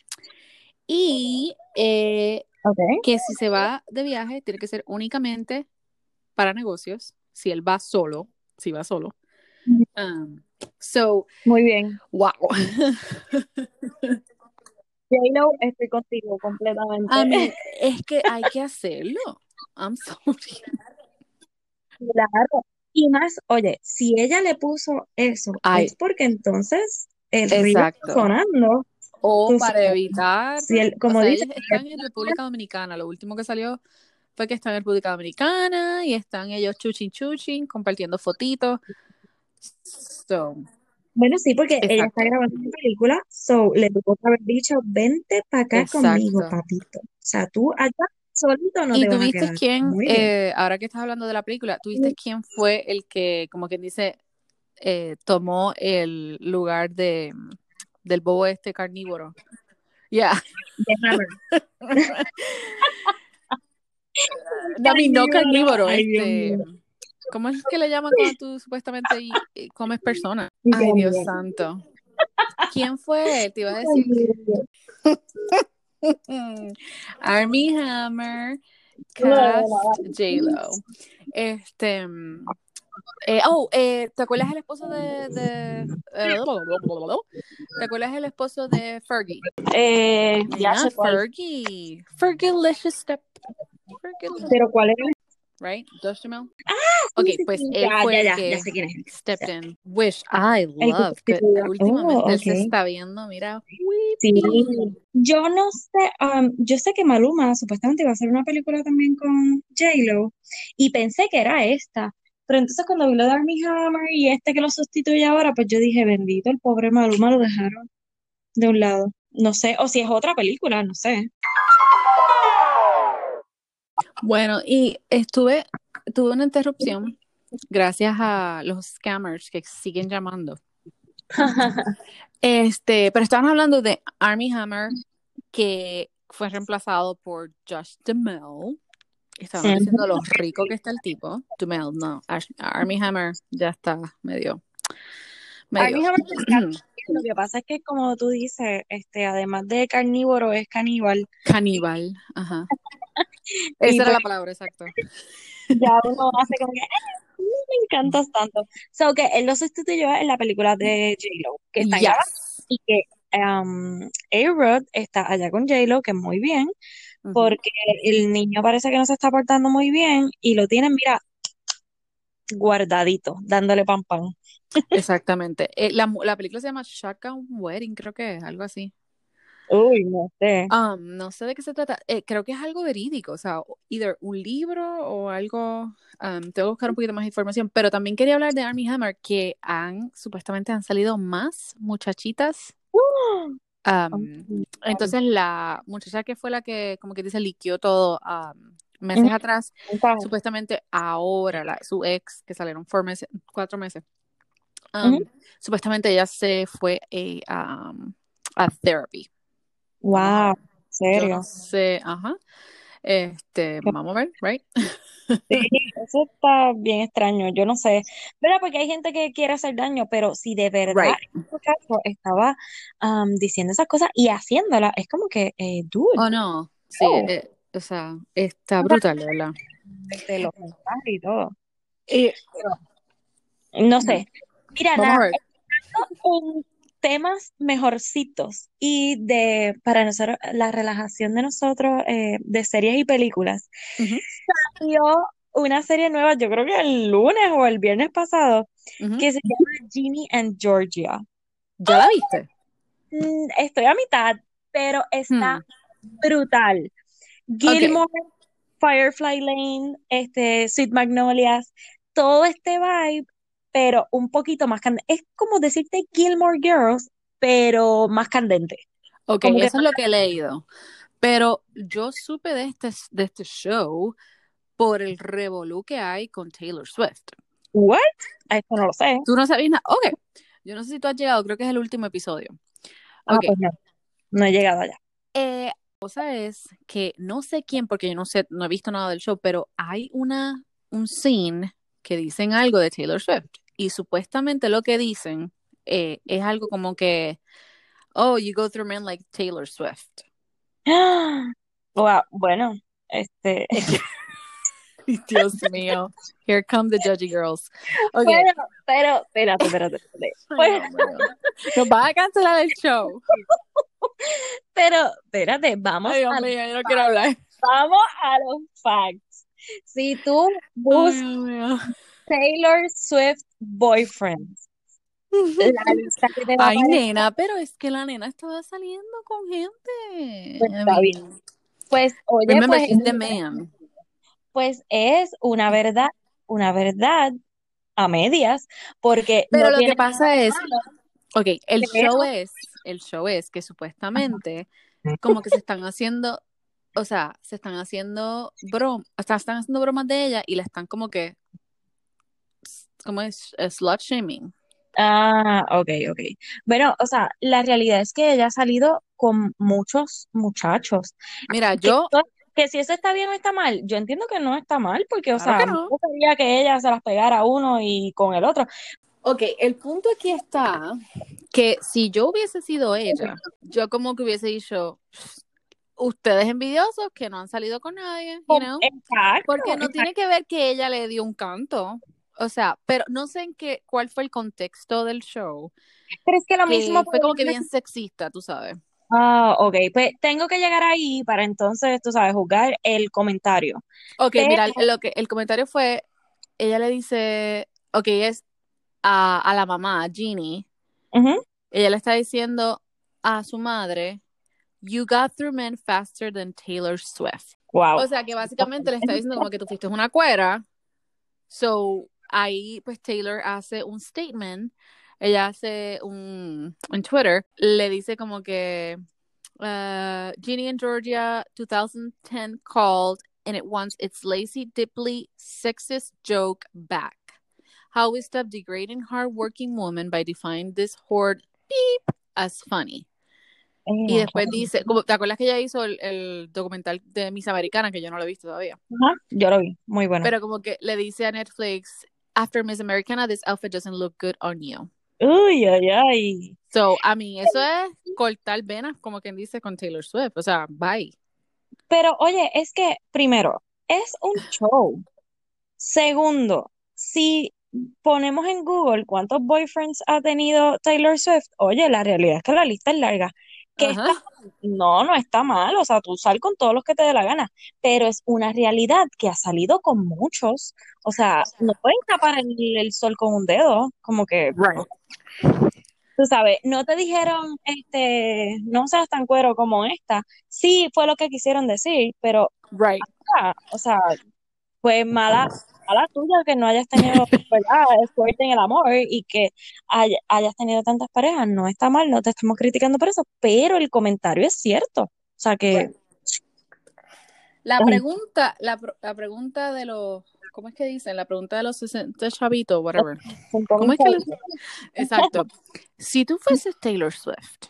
y eh, Ok. que si se va de viaje tiene que ser únicamente para negocios, si él va solo, si va solo. Um, so, Muy bien. wow. J-Lo, estoy contigo completamente. I mean, es que hay que hacerlo. I'm sorry. Claro. Y más, oye, si ella le puso eso, Ay, es porque entonces el río está exacto. sonando. O Tú para sabes, evitar, si él, o como sea, dice, ellos están en República Dominicana. Lo último que salió fue que están en República Dominicana y están ellos chuchin chuchin, compartiendo fotitos. So, bueno, sí, porque ella está exacto, grabando una película, so le tuvo que haber dicho, vente para acá conmigo, exacto. papito. O sea, tú allá solito no ¿Y te tú vas a viste quedar. quién, Muy bien. eh, ahora que estás hablando de la película, tú viste quién fue el que, como quien dice, eh, tomó el lugar de del bobo este carnívoro? Ya. Déjame. No, a mí no carnívoro, Ay, Dios este, mío. ¿cómo es que le llaman cuando tú supuestamente y- y comes personas? Y Ay, Dios también. santo. ¿Quién fue? Te iba a Ay, decir Dios mío. Armie Hammer, No, no, cast no. J-Lo. Este, eh, oh, eh, ¿te acuerdas el esposo de, de eh, ¿te acuerdas el esposo de Fergie? Eh, ya Nena, sé cuál. Fergie. Fergalicious step. Fergalicious, Pero cuál era. right? Josh Duhamel. Ah, Ok, sí, sí, pues sí. él Ya, fue ya, el ya, ya que sé quién es. stepped in, which I El que love, que sustituyó. últimamente Oh, él ok. se está viendo, mira, Sí. whippy. Yo no sé, um, yo sé que Maluma supuestamente iba a hacer una película también con J-Lo y pensé que era esta. Pero entonces cuando vi lo de Armie Hammer y este que lo sustituye ahora, pues yo dije, bendito, el pobre Maluma lo dejaron de un lado. No sé, o si es otra película, no sé. Bueno, y estuve, tuve una interrupción gracias a los scammers que siguen llamando. Este, pero estaban hablando de Armie Hammer, que fue reemplazado por Josh Duhamel. Estaban diciendo lo rico que está el tipo. Duhamel, no. Ar- Armie Hammer ya está medio, medio. Armie Hammer me encanta. Lo que pasa es que como tú dices, este, además de carnívoro, es caníbal. Caníbal, ajá. Y Esa era pues la palabra, exacto. ya uno hace como que, "Ay, me encantas tanto". So que él lo sustituyó en la película de J-Lo, que están grabando Yes. y que um, A-Rod está allá con J-Lo, que muy bien, Ujú. porque el niño parece que no se está portando muy bien y lo tienen, mira, guardadito, dándole pan pan. Exactamente. Eh, la, mu- la película se llama Shotgun Wedding, creo que es, algo así. Uy, no sé. Um, no sé de qué se trata. Eh, creo que es algo verídico, o sea, o- either un libro o algo. Um, tengo que buscar un poquito más de información, pero también quería hablar de Armie Hammer, que han, supuestamente han salido más muchachitas. Um, entonces la muchacha que fue la que, como que dice, liqueó todo um, meses atrás, supuestamente ahora la, su ex, que salieron four meses, cuatro meses, um, supuestamente ella se fue eh, um, a therapy. Vamos a Wow, ver. ¿en Yo no serio? sé, ajá. Este, vamos a ver, right? Sí, eso está bien extraño, yo no sé, ¿verdad? Porque hay gente que quiere hacer daño, pero si de verdad Right. el muchacho estaba am, diciendo esas cosas y haciéndolas, es como que, eh, dude, Oh, no. Sí, oh, eh, o sea, está o sea, brutal, de verdad. este, los mensajes y todo. Y, Pero, no sé, mira, vamos a nada, ver. en temas mejorcitos y de, para nosotros, la relajación de nosotros eh, de series y películas. Ujú, Salió una serie nueva, yo creo que el lunes o el viernes pasado, ujú. que se llama Ginny and Georgia. ¿Ya la viste? Mm, estoy a mitad, pero Hmm, está brutal. ok, Gilmore, Firefly Lane, este, Sweet Magnolias, todo este vibe, pero un poquito más candente. Es como decirte Gilmore Girls, pero más candente. ok, Como que, eso es lo que he leído. Pero yo supe de este, de este show por el revolú que hay con Taylor Swift. ¿what? Ah, esto no lo sé. ¿Tú no sabías nada? Ok, yo no sé si tú has llegado, creo que es el último episodio. Ah, Ok, pues no, no he llegado allá. eh, la cosa es que no sé quién, porque yo no sé, no he visto nada del show, pero hay una, un scene que dicen algo de Taylor Swift. Y supuestamente lo que dicen eh, es algo como que, oh, you go through men like Taylor Swift. Wow, bueno, este, Dios mío. Here come the judgy girls. Ok. bueno, pero, espérate, espérate, espérate. Ay, Pues, Dios mío. Nos va a cancelar el show. Pero, espérate, vamos Ay, Dios a, mío, yo no quiero hablar. vamos a los facts. Si tú Ay, buscas Dios mío. Taylor Swift boyfriend, la lista que te va a Ay, aparecer, nena, pero es que la nena estaba saliendo con gente. pues I está bien. mean, Pues, oye, remember, pues, she's the man. pues es una verdad, una verdad a medias, porque Pero no lo que tiene pasa es, malo, ok, el show pero es, el show es que supuestamente como que se están haciendo, o sea, se están haciendo bromas, o sea, están haciendo bromas de ella y la están como que, ¿cómo es? Eh, Slut shaming. ah, ok, ok. Bueno, o sea, la realidad es que ella ha salido con muchos muchachos. Mira, Que, yo, que si eso está bien o está mal, yo entiendo que no está mal, porque, o claro sea, que no no. quería que ella se las pegara a uno y con el otro. Ok, el punto aquí está que si yo hubiese sido ella, yo como que hubiese dicho, ustedes envidiosos que no han salido con nadie, you know, Exacto, porque no tiene exacto. que ver que ella le dio un canto, o sea, pero no sé en qué, cuál fue el contexto del show, Pero es que lo mismo que fue como que podría. bien sexista, tú sabes. Ah, ok, pues tengo que llegar ahí para entonces, tú sabes, juzgar el comentario. Ok, Pero, mira, lo que el comentario fue, ella le dice, ok, es a, a la mamá, a Jeannie, ujú, ella le está diciendo a su madre, you got through men faster than Taylor Swift. wow. O sea, que básicamente le está diciendo como que tú fuiste una cuera. So, ahí pues Taylor hace un statement, ella hace un, en Twitter, le dice como que uh, Ginny and Georgia twenty ten called and it wants its lazy, dipply, sexist joke back. How we stop degrading hardworking women by defining this horde beep as funny. Y Eh, después dice, como, ¿te acuerdas que ella hizo el, el documental de Miss Americana, que yo no lo he visto todavía? ajá, yo lo vi, muy bueno. Pero como que le dice a Netflix, after Miss Americana, this outfit doesn't look good on you. Uy, ay, ay. So, a mí, eso es cortar venas, como quien dice, con Taylor Swift. O sea, bye. Pero oye, es que primero, es un show. Segundo, si ponemos en Google cuántos boyfriends ha tenido Taylor Swift, oye, la realidad es que la lista es larga. ¿Qué Ajá. está mal? No, no está mal, o sea, tú sal con todos los que te dé la gana, pero es una realidad que ha salido con muchos, o sea, no pueden tapar el, el sol con un dedo, como que, Right. tú sabes, no te dijeron, este, no seas tan cuero como esta, sí fue lo que quisieron decir, pero, Right. ah, o sea, pues mala, mala tuya que no hayas tenido, ¿verdad? Suerte en el amor y que hay- hayas tenido tantas parejas. No está mal, no te estamos criticando por eso, pero el comentario es cierto. O sea que, Right. La ay, pregunta, la, la pregunta de los, ¿cómo es que dicen? La pregunta de los sesenta chavitos, whatever. cinco ¿Cómo mil es que le... chavitos. Exacto. Si tú fueses Taylor Swift,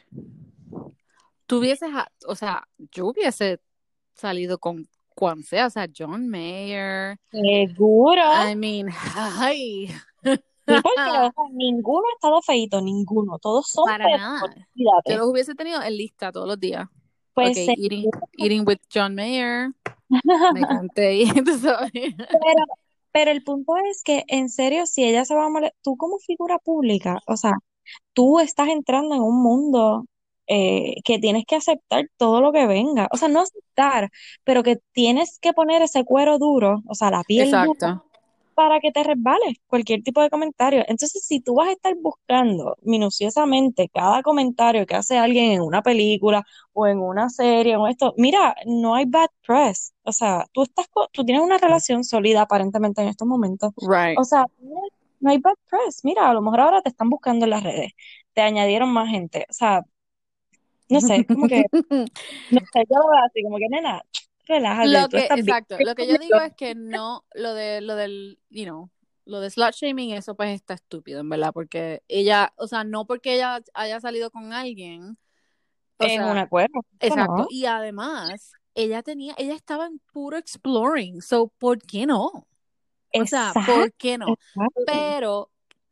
tú hubieses, a- o sea, yo hubiese salido con cuan sea, o sea, John Mayer. Seguro. I mean, ay. Sí, porque o sea, ninguno ha estado feito, ninguno. Todos son Para feos. nada. Yo Fíjate. los hubiese tenido en lista todos los días. Ok, Pues eating, seguro. eating with John Mayer. Me canté bien, tú sabes. Pero, pero el punto es que, en serio, si ella se va a molestar, tú como figura pública, o sea, tú estás entrando en un mundo eh, que tienes que aceptar todo lo que venga. O sea, no aceptar, pero que tienes que poner ese cuero duro, o sea, la piel dura, Exacto. para que te resbale cualquier tipo de comentario. Entonces, si tú vas a estar buscando minuciosamente cada comentario que hace alguien en una película o en una serie o esto, mira, no hay bad press. O sea, tú estás, co- tú tienes una relación sólida aparentemente en estos momentos. Right. O sea, no hay bad press. Mira, a lo mejor ahora te están buscando en las redes, te añadieron más gente. O sea, no sé, es como que, no sé, yo lo veo así, como que, nena, relájate, Lo tú que, estás bien. exacto, lo que yo digo es que no, lo de, lo del, you know, lo de slut shaming, eso pues está estúpido, en verdad, porque ella, o sea, no porque ella haya salido con alguien, o Es un sea, acuerdo, eso exacto, no. y además, ella tenía, ella estaba en puro exploring, so, ¿por qué no? O sea, Exacto, ¿por qué no? exacto. Pero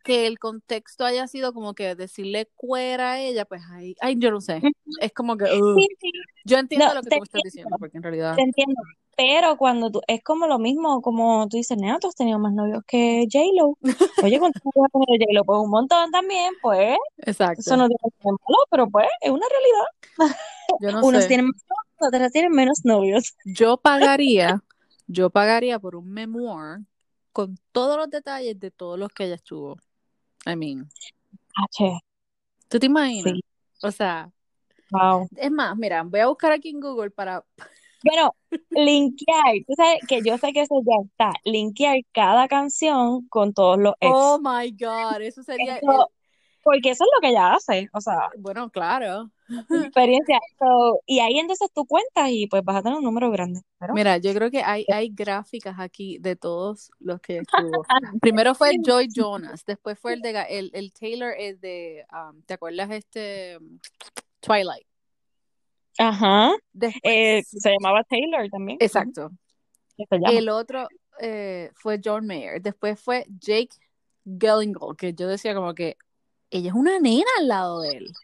que el contexto haya sido como que decirle cuera a ella, pues ay, ay yo no sé. Es como que, uh. Sí, sí. Yo entiendo No, lo que te tú estás entiendo, diciendo, porque en realidad. te entiendo. Pero cuando tú, es como lo mismo, como tú dices, nena, tú has tenido más novios que J-Lo. Oye, ¿cuántos novios ha tenido J-Lo? Pues un montón también, pues. Eso Exacto. no tiene que ser malo, pero pues es una realidad. Yo no Unos sé. tienen más novios, otras tienen menos novios. Yo pagaría, yo pagaría por un memoir con todos los detalles de todos los que ella estuvo. I mean, H, ¿tú te imaginas? sí, O sea, wow. es más, mira, voy a buscar aquí en Google para. Bueno, linkear, tú sabes que yo sé que eso ya está, linkear cada canción con todos los Oh ex. my God, eso sería el. Eso, porque eso es lo que ella hace, o sea, Bueno, claro. experiencia. So, y ahí entonces tú cuentas y pues vas a tener un número grande. Pero Mira, yo creo que hay, hay gráficas aquí de todos los que estuvo. Primero fue Joy Jonas, después fue el de Ga- el, el Taylor, el de, um, ¿te acuerdas este um, Twilight? ajá, eh, Después, se llamaba Taylor también. Ujú, exacto. que se llama. El otro eh, fue John Mayer. Después fue Jake Gyllenhaal, que yo decía como que ella es una nena al lado de él.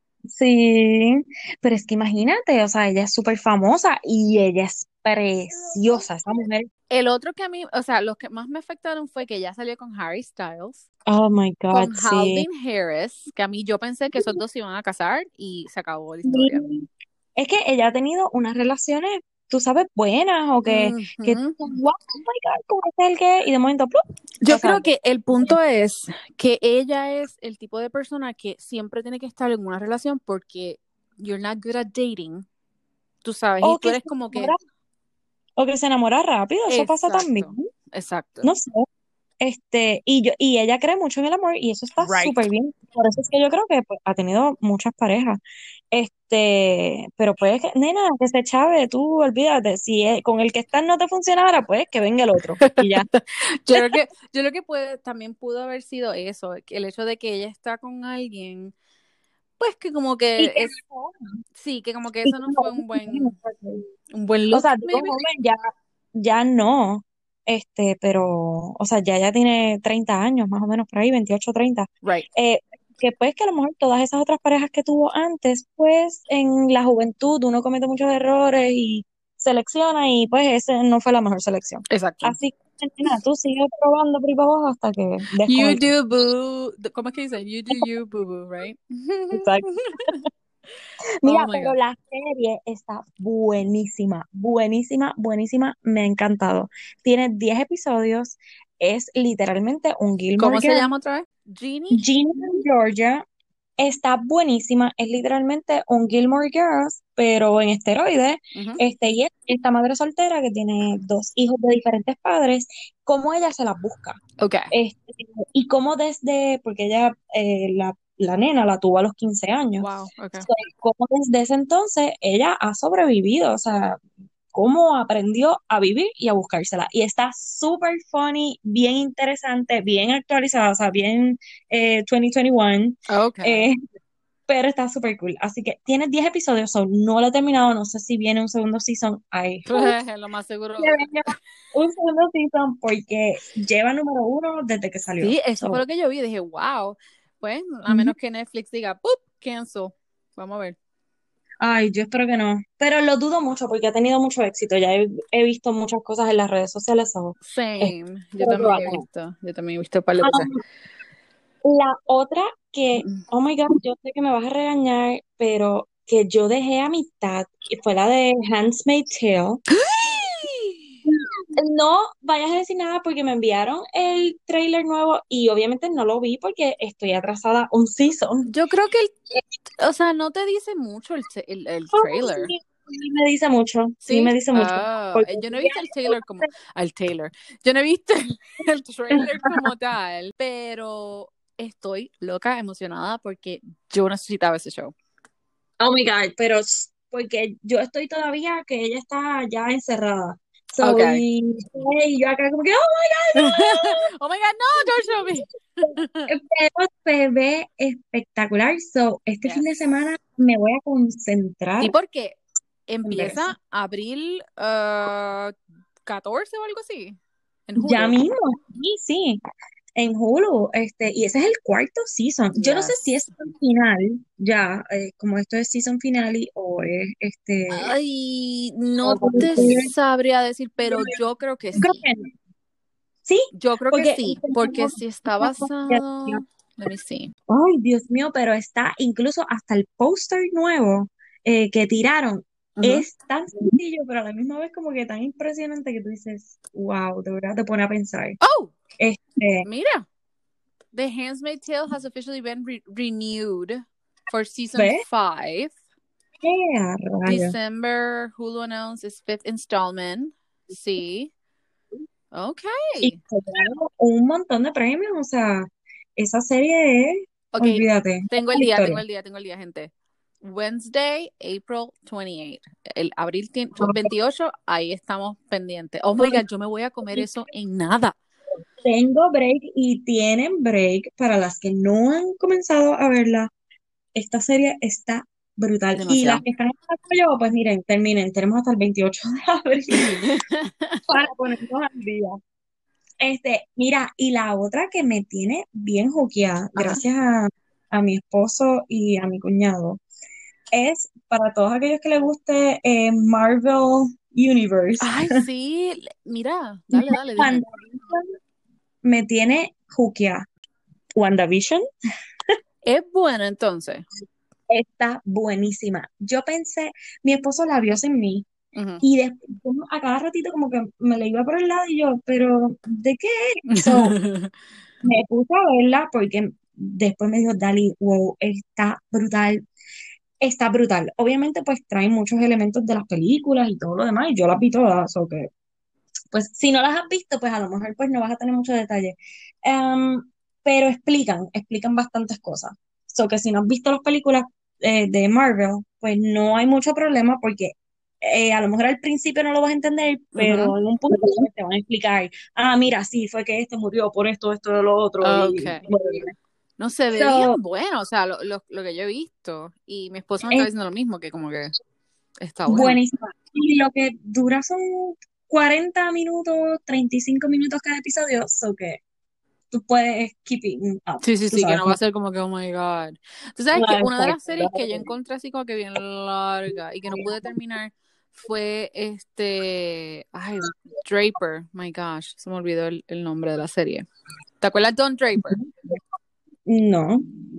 Sí, pero es que imagínate, o sea, ella es súper famosa y ella es preciosa, esa mujer. El otro que a mí, o sea, los que más me afectaron fue que ella salió con Harry Styles, Oh my God, con sí. Calvin Harris, que a mí yo pensé que esos dos se iban a casar y se acabó la historia. Sí. Es que ella ha tenido unas relaciones, tú sabes, buenas o que, que tú Ujú. dices, wow, oh my God, ¿cómo es el que? Y de momento, ¡plup! Yo O sea, creo que el punto es que ella es el tipo de persona que siempre tiene que estar en una relación porque you're not good at dating, tú sabes, y o tú que eres se como que, enamora, o que se enamora rápido, eso pasa también. exacto, exacto, No sé. Este, y yo, y ella cree mucho en el amor y eso está right. súper bien. Por eso es que yo creo que pues, ha tenido muchas parejas. Este, pero pues, que, nena, que se chave, tú olvídate. Si es- con el que estás no te funcionara, pues que venga el otro. Y ya. Yo creo que, yo creo que puede, también pudo haber sido eso, que el hecho de que ella está con alguien, pues que como Y que que es, sí, que como que y eso que no no, fue un buen, un buen o look, sea, digo maybe, joven, ya, ya no. Este, pero, o sea, ya ya tiene treinta años, más o menos por ahí, veintiocho treinta. right, Eh, que pues que a lo mejor todas esas otras parejas que tuvo antes, pues en la juventud uno comete muchos errores y selecciona y pues ese no fue la mejor selección. exacto. Así que, nena, tú sigues probando por ahí para abajo hasta que des con You el que. do boo, ¿cómo es que dicen? You do you, boo boo, right? Exacto. Mira, Oh my pero God. la serie está buenísima, buenísima, buenísima, me ha encantado. Tiene diez episodios, es literalmente un Gilmore ¿Cómo se Girls. llama otra vez? Jeannie. Ginny and Georgia está buenísima, es literalmente un Gilmore Girls, pero en esteroides. Ujú. Este, y es esta madre soltera que tiene dos hijos de diferentes padres, cómo ella se las busca. Okay. Este, y cómo desde, porque ella, eh, la, la nena la tuvo a los quince años, Wow, okay. so, cómo desde ese entonces ella ha sobrevivido, o sea, cómo aprendió a vivir y a buscársela. Y está súper funny, bien interesante, bien actualizada, o sea, bien eh, dos mil veintiuno, Okay. eh, pero está súper cool. Así que tiene diez episodios, so, no lo he terminado, no sé si viene un segundo season. I hope Lo más seguro. que venga un segundo season porque lleva número uno desde que salió. Sí, eso fue So, lo que yo vi. Dije, wow. Pues, a ujú. menos que Netflix diga, ¡pup! Cancel. Vamos a ver. Ay, yo espero que no. Pero lo dudo mucho porque ha tenido mucho éxito. Ya he, he visto muchas cosas en las redes sociales. So, Same. Yo espero que también va a he tener. visto. Yo también he visto un par de cosas. La otra que, oh my God, yo sé que me vas a regañar, pero que yo dejé a mitad, y fue la de Handmaid's Tale. No vayas a decir nada porque me enviaron el trailer nuevo y obviamente no lo vi porque estoy atrasada un season. Yo creo que el, o sea, no te dice mucho el, t- el, el Oh, trailer. sí, sí me dice mucho, sí me ¿Sí? dice mucho. Ah, Porque yo no he visto el trailer como, al Taylor. Yo no he visto el, el trailer como tal, pero estoy loca, emocionada porque yo necesitaba ese show. oh my God, pero s- porque yo estoy todavía que ella está ya encerrada. So, Okay. y, y yo acá como que, oh Oh my God, no, don't show me. pero se ve espectacular. So, este fin de Yes. semana me voy a Sí, concentrar porque en ver eso. empieza abril uh, catorce o algo así, en Ya Hulu. mismo, sí, sí. en Hulu, este, y ese es el cuarto season. Yo no sé si es Yes. el final, ya, eh, como esto es season finale, o es este, Ay, no o como te que- sabría decir, pero yo creo que yo creo sí. que no. Sí, Yo creo que porque sí, porque si está basado, let me see. ay, Dios mío, pero está incluso hasta el póster nuevo eh, que tiraron. Ujú. Es tan sencillo, pero a la misma vez como que tan impresionante que tú dices, wow, de verdad te pone a pensar. Oh, Este, mira. The Handmaid's Tale has officially been re- renewed for season ¿ves? five. ¡Qué a rayos! December, Hulu announced its fifth installment. Sí. Y Okay. se trajo un montón de premios, o sea, esa serie es, Ok, olvídate, es tengo el la día, tengo historia. el día, tengo el día, gente. Wednesday, April twenty-eighth. El abril veintiocho, ahí estamos pendientes. Oh my God, yo me voy a comer eso en nada. Tengo break y tienen break para las que no han comenzado a verla. Esta serie está brutal. Y las Demasiado. que están en yo, pues miren, terminen. Tenemos hasta el veintiocho de abril para ponernos al día. Este, mira, y la otra que me tiene bien juqueada, Ajá. gracias a, a mi esposo y a mi cuñado, es para todos aquellos que les guste eh, Marvel Universe. Ay, sí. Mira, dale, dale, dime. WandaVision me tiene juqueada. WandaVision Es bueno entonces. está buenísima. Yo pensé, mi esposo la vio sin mí. Ujú. Y después, como a cada ratito como que me la iba por el lado y yo, pero ¿de qué? So, me puse a verla porque después me dijo, Dali, wow, está brutal, está brutal. Obviamente pues trae muchos elementos de las películas y todo lo demás y yo las vi todas, o que pues si no las has visto pues a lo mejor pues no vas a tener mucho detalle. Em, pero explican, explican bastantes cosas. So que si no has visto las películas eh, de Marvel, pues no hay mucho problema porque eh, a lo mejor al principio no lo vas a entender, pero Ujú. en un punto te van a explicar, ah, mira, sí, fue que este murió por esto, esto, lo otro, y Okay. No se ve bien so, bueno, o sea, lo, lo, lo que yo he visto. Y mi esposo me está es diciendo lo mismo, que como que está bueno. buenísima. Y lo que dura son cuarenta minutos, treinta y cinco minutos cada episodio, so que tú puedes keeping up, Sí, sí, tú sí, que sabes. no va a ser como que, oh my God. Tú sabes que Ah, una de las exacto. series que yo encontré así como que bien larga y que no pude terminar fue este, ay, Draper, my gosh, se me olvidó el, el nombre de la serie. ¿Te acuerdas de Don Draper? No.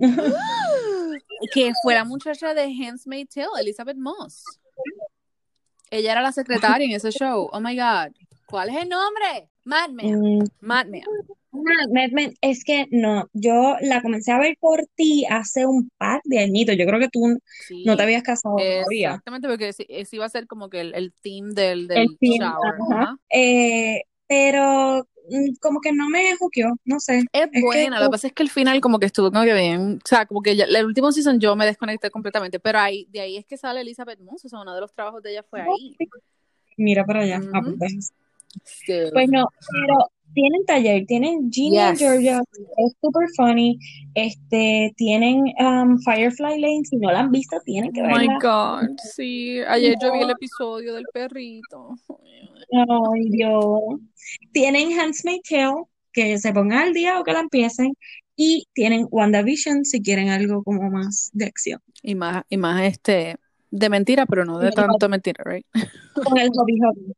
Que fue la muchacha de Handmaid's Tale, Elizabeth Moss. Ella era la secretaria en ese show. Oh my God. ¿Cuál es el nombre? Mad Men. Mm, Mad Men. ah, Mad Men, es que no, yo la comencé a ver por ti hace un par de añitos. Yo creo que tú no te Sí, habías casado todavía. exactamente, porque ese, ese iba a ser como que el, el theme del, El del film, shower. ajá. Ajá. Eh, pero mm, como que no me juqueó, no sé. Es Es que buena, lo que pasa es que el final como que estuvo como que bien, o sea, como que ya, el último season yo me desconecté completamente, pero ahí, de ahí es que sale Elizabeth Moss, o sea, uno de los trabajos de ella fue ahí. mira para allá. Ah, pues, Ujú. ves. So, Pues no, pero tienen taller, tienen Ginny and yes. Georgia, es super funny. Este, tienen um, Firefly Lane, si no la han visto, tienen que Oh my verla. God, sí. Ayer yo vi el episodio del perrito. Ay, Dios. Tienen Handmaid's Tale, que se pongan al día o que la empiecen. Y tienen WandaVision si quieren algo como más de acción. Y más, y más este, de mentira, pero no Con de el tanto hobby, mentira, right? con el hobby hobby.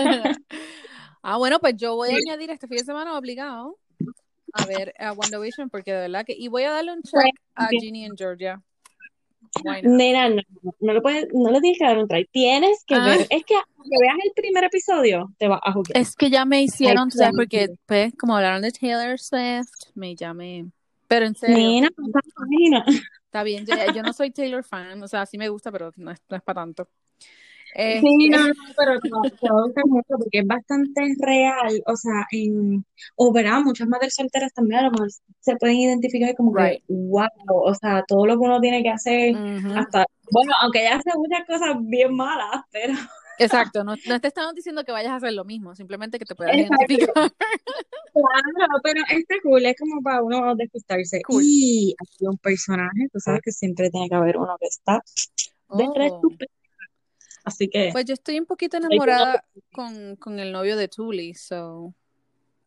Ah, bueno, pues yo voy a añadir este fin de semana obligado a ver a WandaVision porque de verdad que... Y voy a darle un Pues, check a Ginny en Georgia. Why not? nena, no, no le puedes, no le tienes que dar un try. Tienes que Ah, ver. Es que aunque veas el primer episodio, te vas a jugar. es que ya me I hicieron, tú sabes, promise porque you. pues como hablaron de Taylor Swift, me llamé. Pero en serio, Nena, pasa página. está bien, yo, yo no soy Taylor fan, o sea, sí me gusta, pero no es, no es para tanto. Sí, Este, no, no, pero te va, te va a gustar mucho porque es bastante real, o sea, en, o verá, muchas madres solteras también a lo mejor se pueden identificar como que, right. wow, o sea, todo lo que uno tiene que hacer, Ujú. hasta, bueno, aunque ella hace muchas cosas bien malas, pero, Exacto, no, no te estamos diciendo que vayas a hacer lo mismo, simplemente que te puedas exacto, identificar. claro, pero este cool es como para uno despistarse. Cool. Y hay un personaje, tú sabes que siempre tiene que haber uno que está de tres Oh, tupes, así que, pues yo estoy un poquito ahí tú no- enamorada con, con el novio de Tully, so.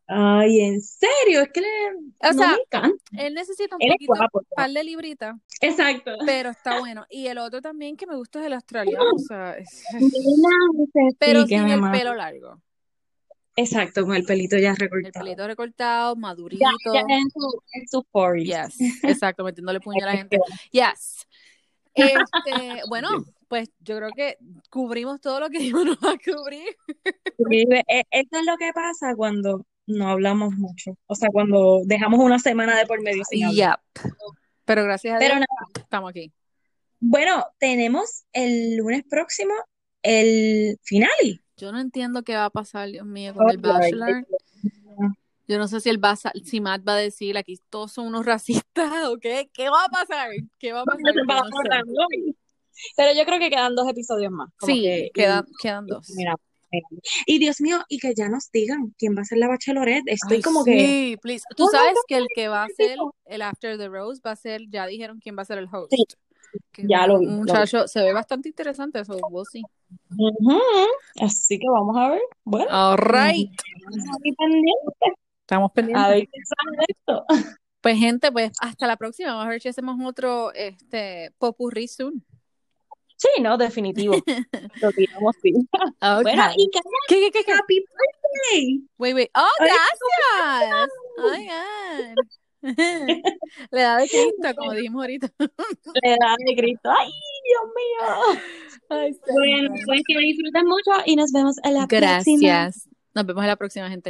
Ay, ¿en serio? Es que le, O no me sea, encanta. él necesita un Él es poquito, guapo. par de libritas, Exacto. pero está bueno. Y el otro también que me gusta es el australiano, o sea, es- Nena, ese pero sí que sin me el mata. pelo largo. Exacto, con el pelito ya El recortado. pelito recortado, Ya, ya madurito. en su, en sus cuarenta. Yes, exacto, metiéndole puño a la gente. Yes. Este, bueno, pues yo creo que cubrimos todo lo que íbamos a cubrir. Sí, e- Esto es lo que pasa cuando no hablamos mucho. O sea, cuando dejamos una semana de por medio sin hablar. Yep. Pero gracias a Pero Dios, nada, estamos aquí. bueno, tenemos el lunes próximo el finale. Yo no entiendo qué va a pasar, Dios mío, con el Bachelor. Yo no sé si el va a sa- si Matt va a decir aquí todos son unos racistas o qué. ¿Qué va a pasar? ¿Qué va a pasar? Yo no sé. Pero yo creo que quedan dos episodios más. Como Sí, que, y, quedan, quedan y dos. mira, mira. Y Dios mío, y que ya nos digan quién va a ser la Bachelorette. Estoy Ay, como que. sí, please. Tú sabes que el que va a ser el After the Rose va a ser, ya dijeron quién va a ser el host. Sí, Que es ya lo vi. un Lo vi. muchacho, se ve bastante interesante eso, we'll see. Ujú. Así que vamos a ver. Bueno. All right. Estamos aquí pendientes. Estamos A pendientes. ver qué sale de esto. Pues gente, pues hasta la próxima. Vamos a ver si hacemos otro este popurrí soon. Sí, no, definitivo. Lo tiramos sí. Okay. Bueno, y que ¿Qué, qué, qué, qué? Happy birthday. Wait, wait. Oh, Ay, gracias. Ay, God. La edad de Cristo, como dijimos ahorita. La edad de Cristo. Ay, Dios mío. Ay, Bueno, pues que lo disfruten mucho y nos vemos en la próxima. gracias. Nos vemos en la próxima, gente.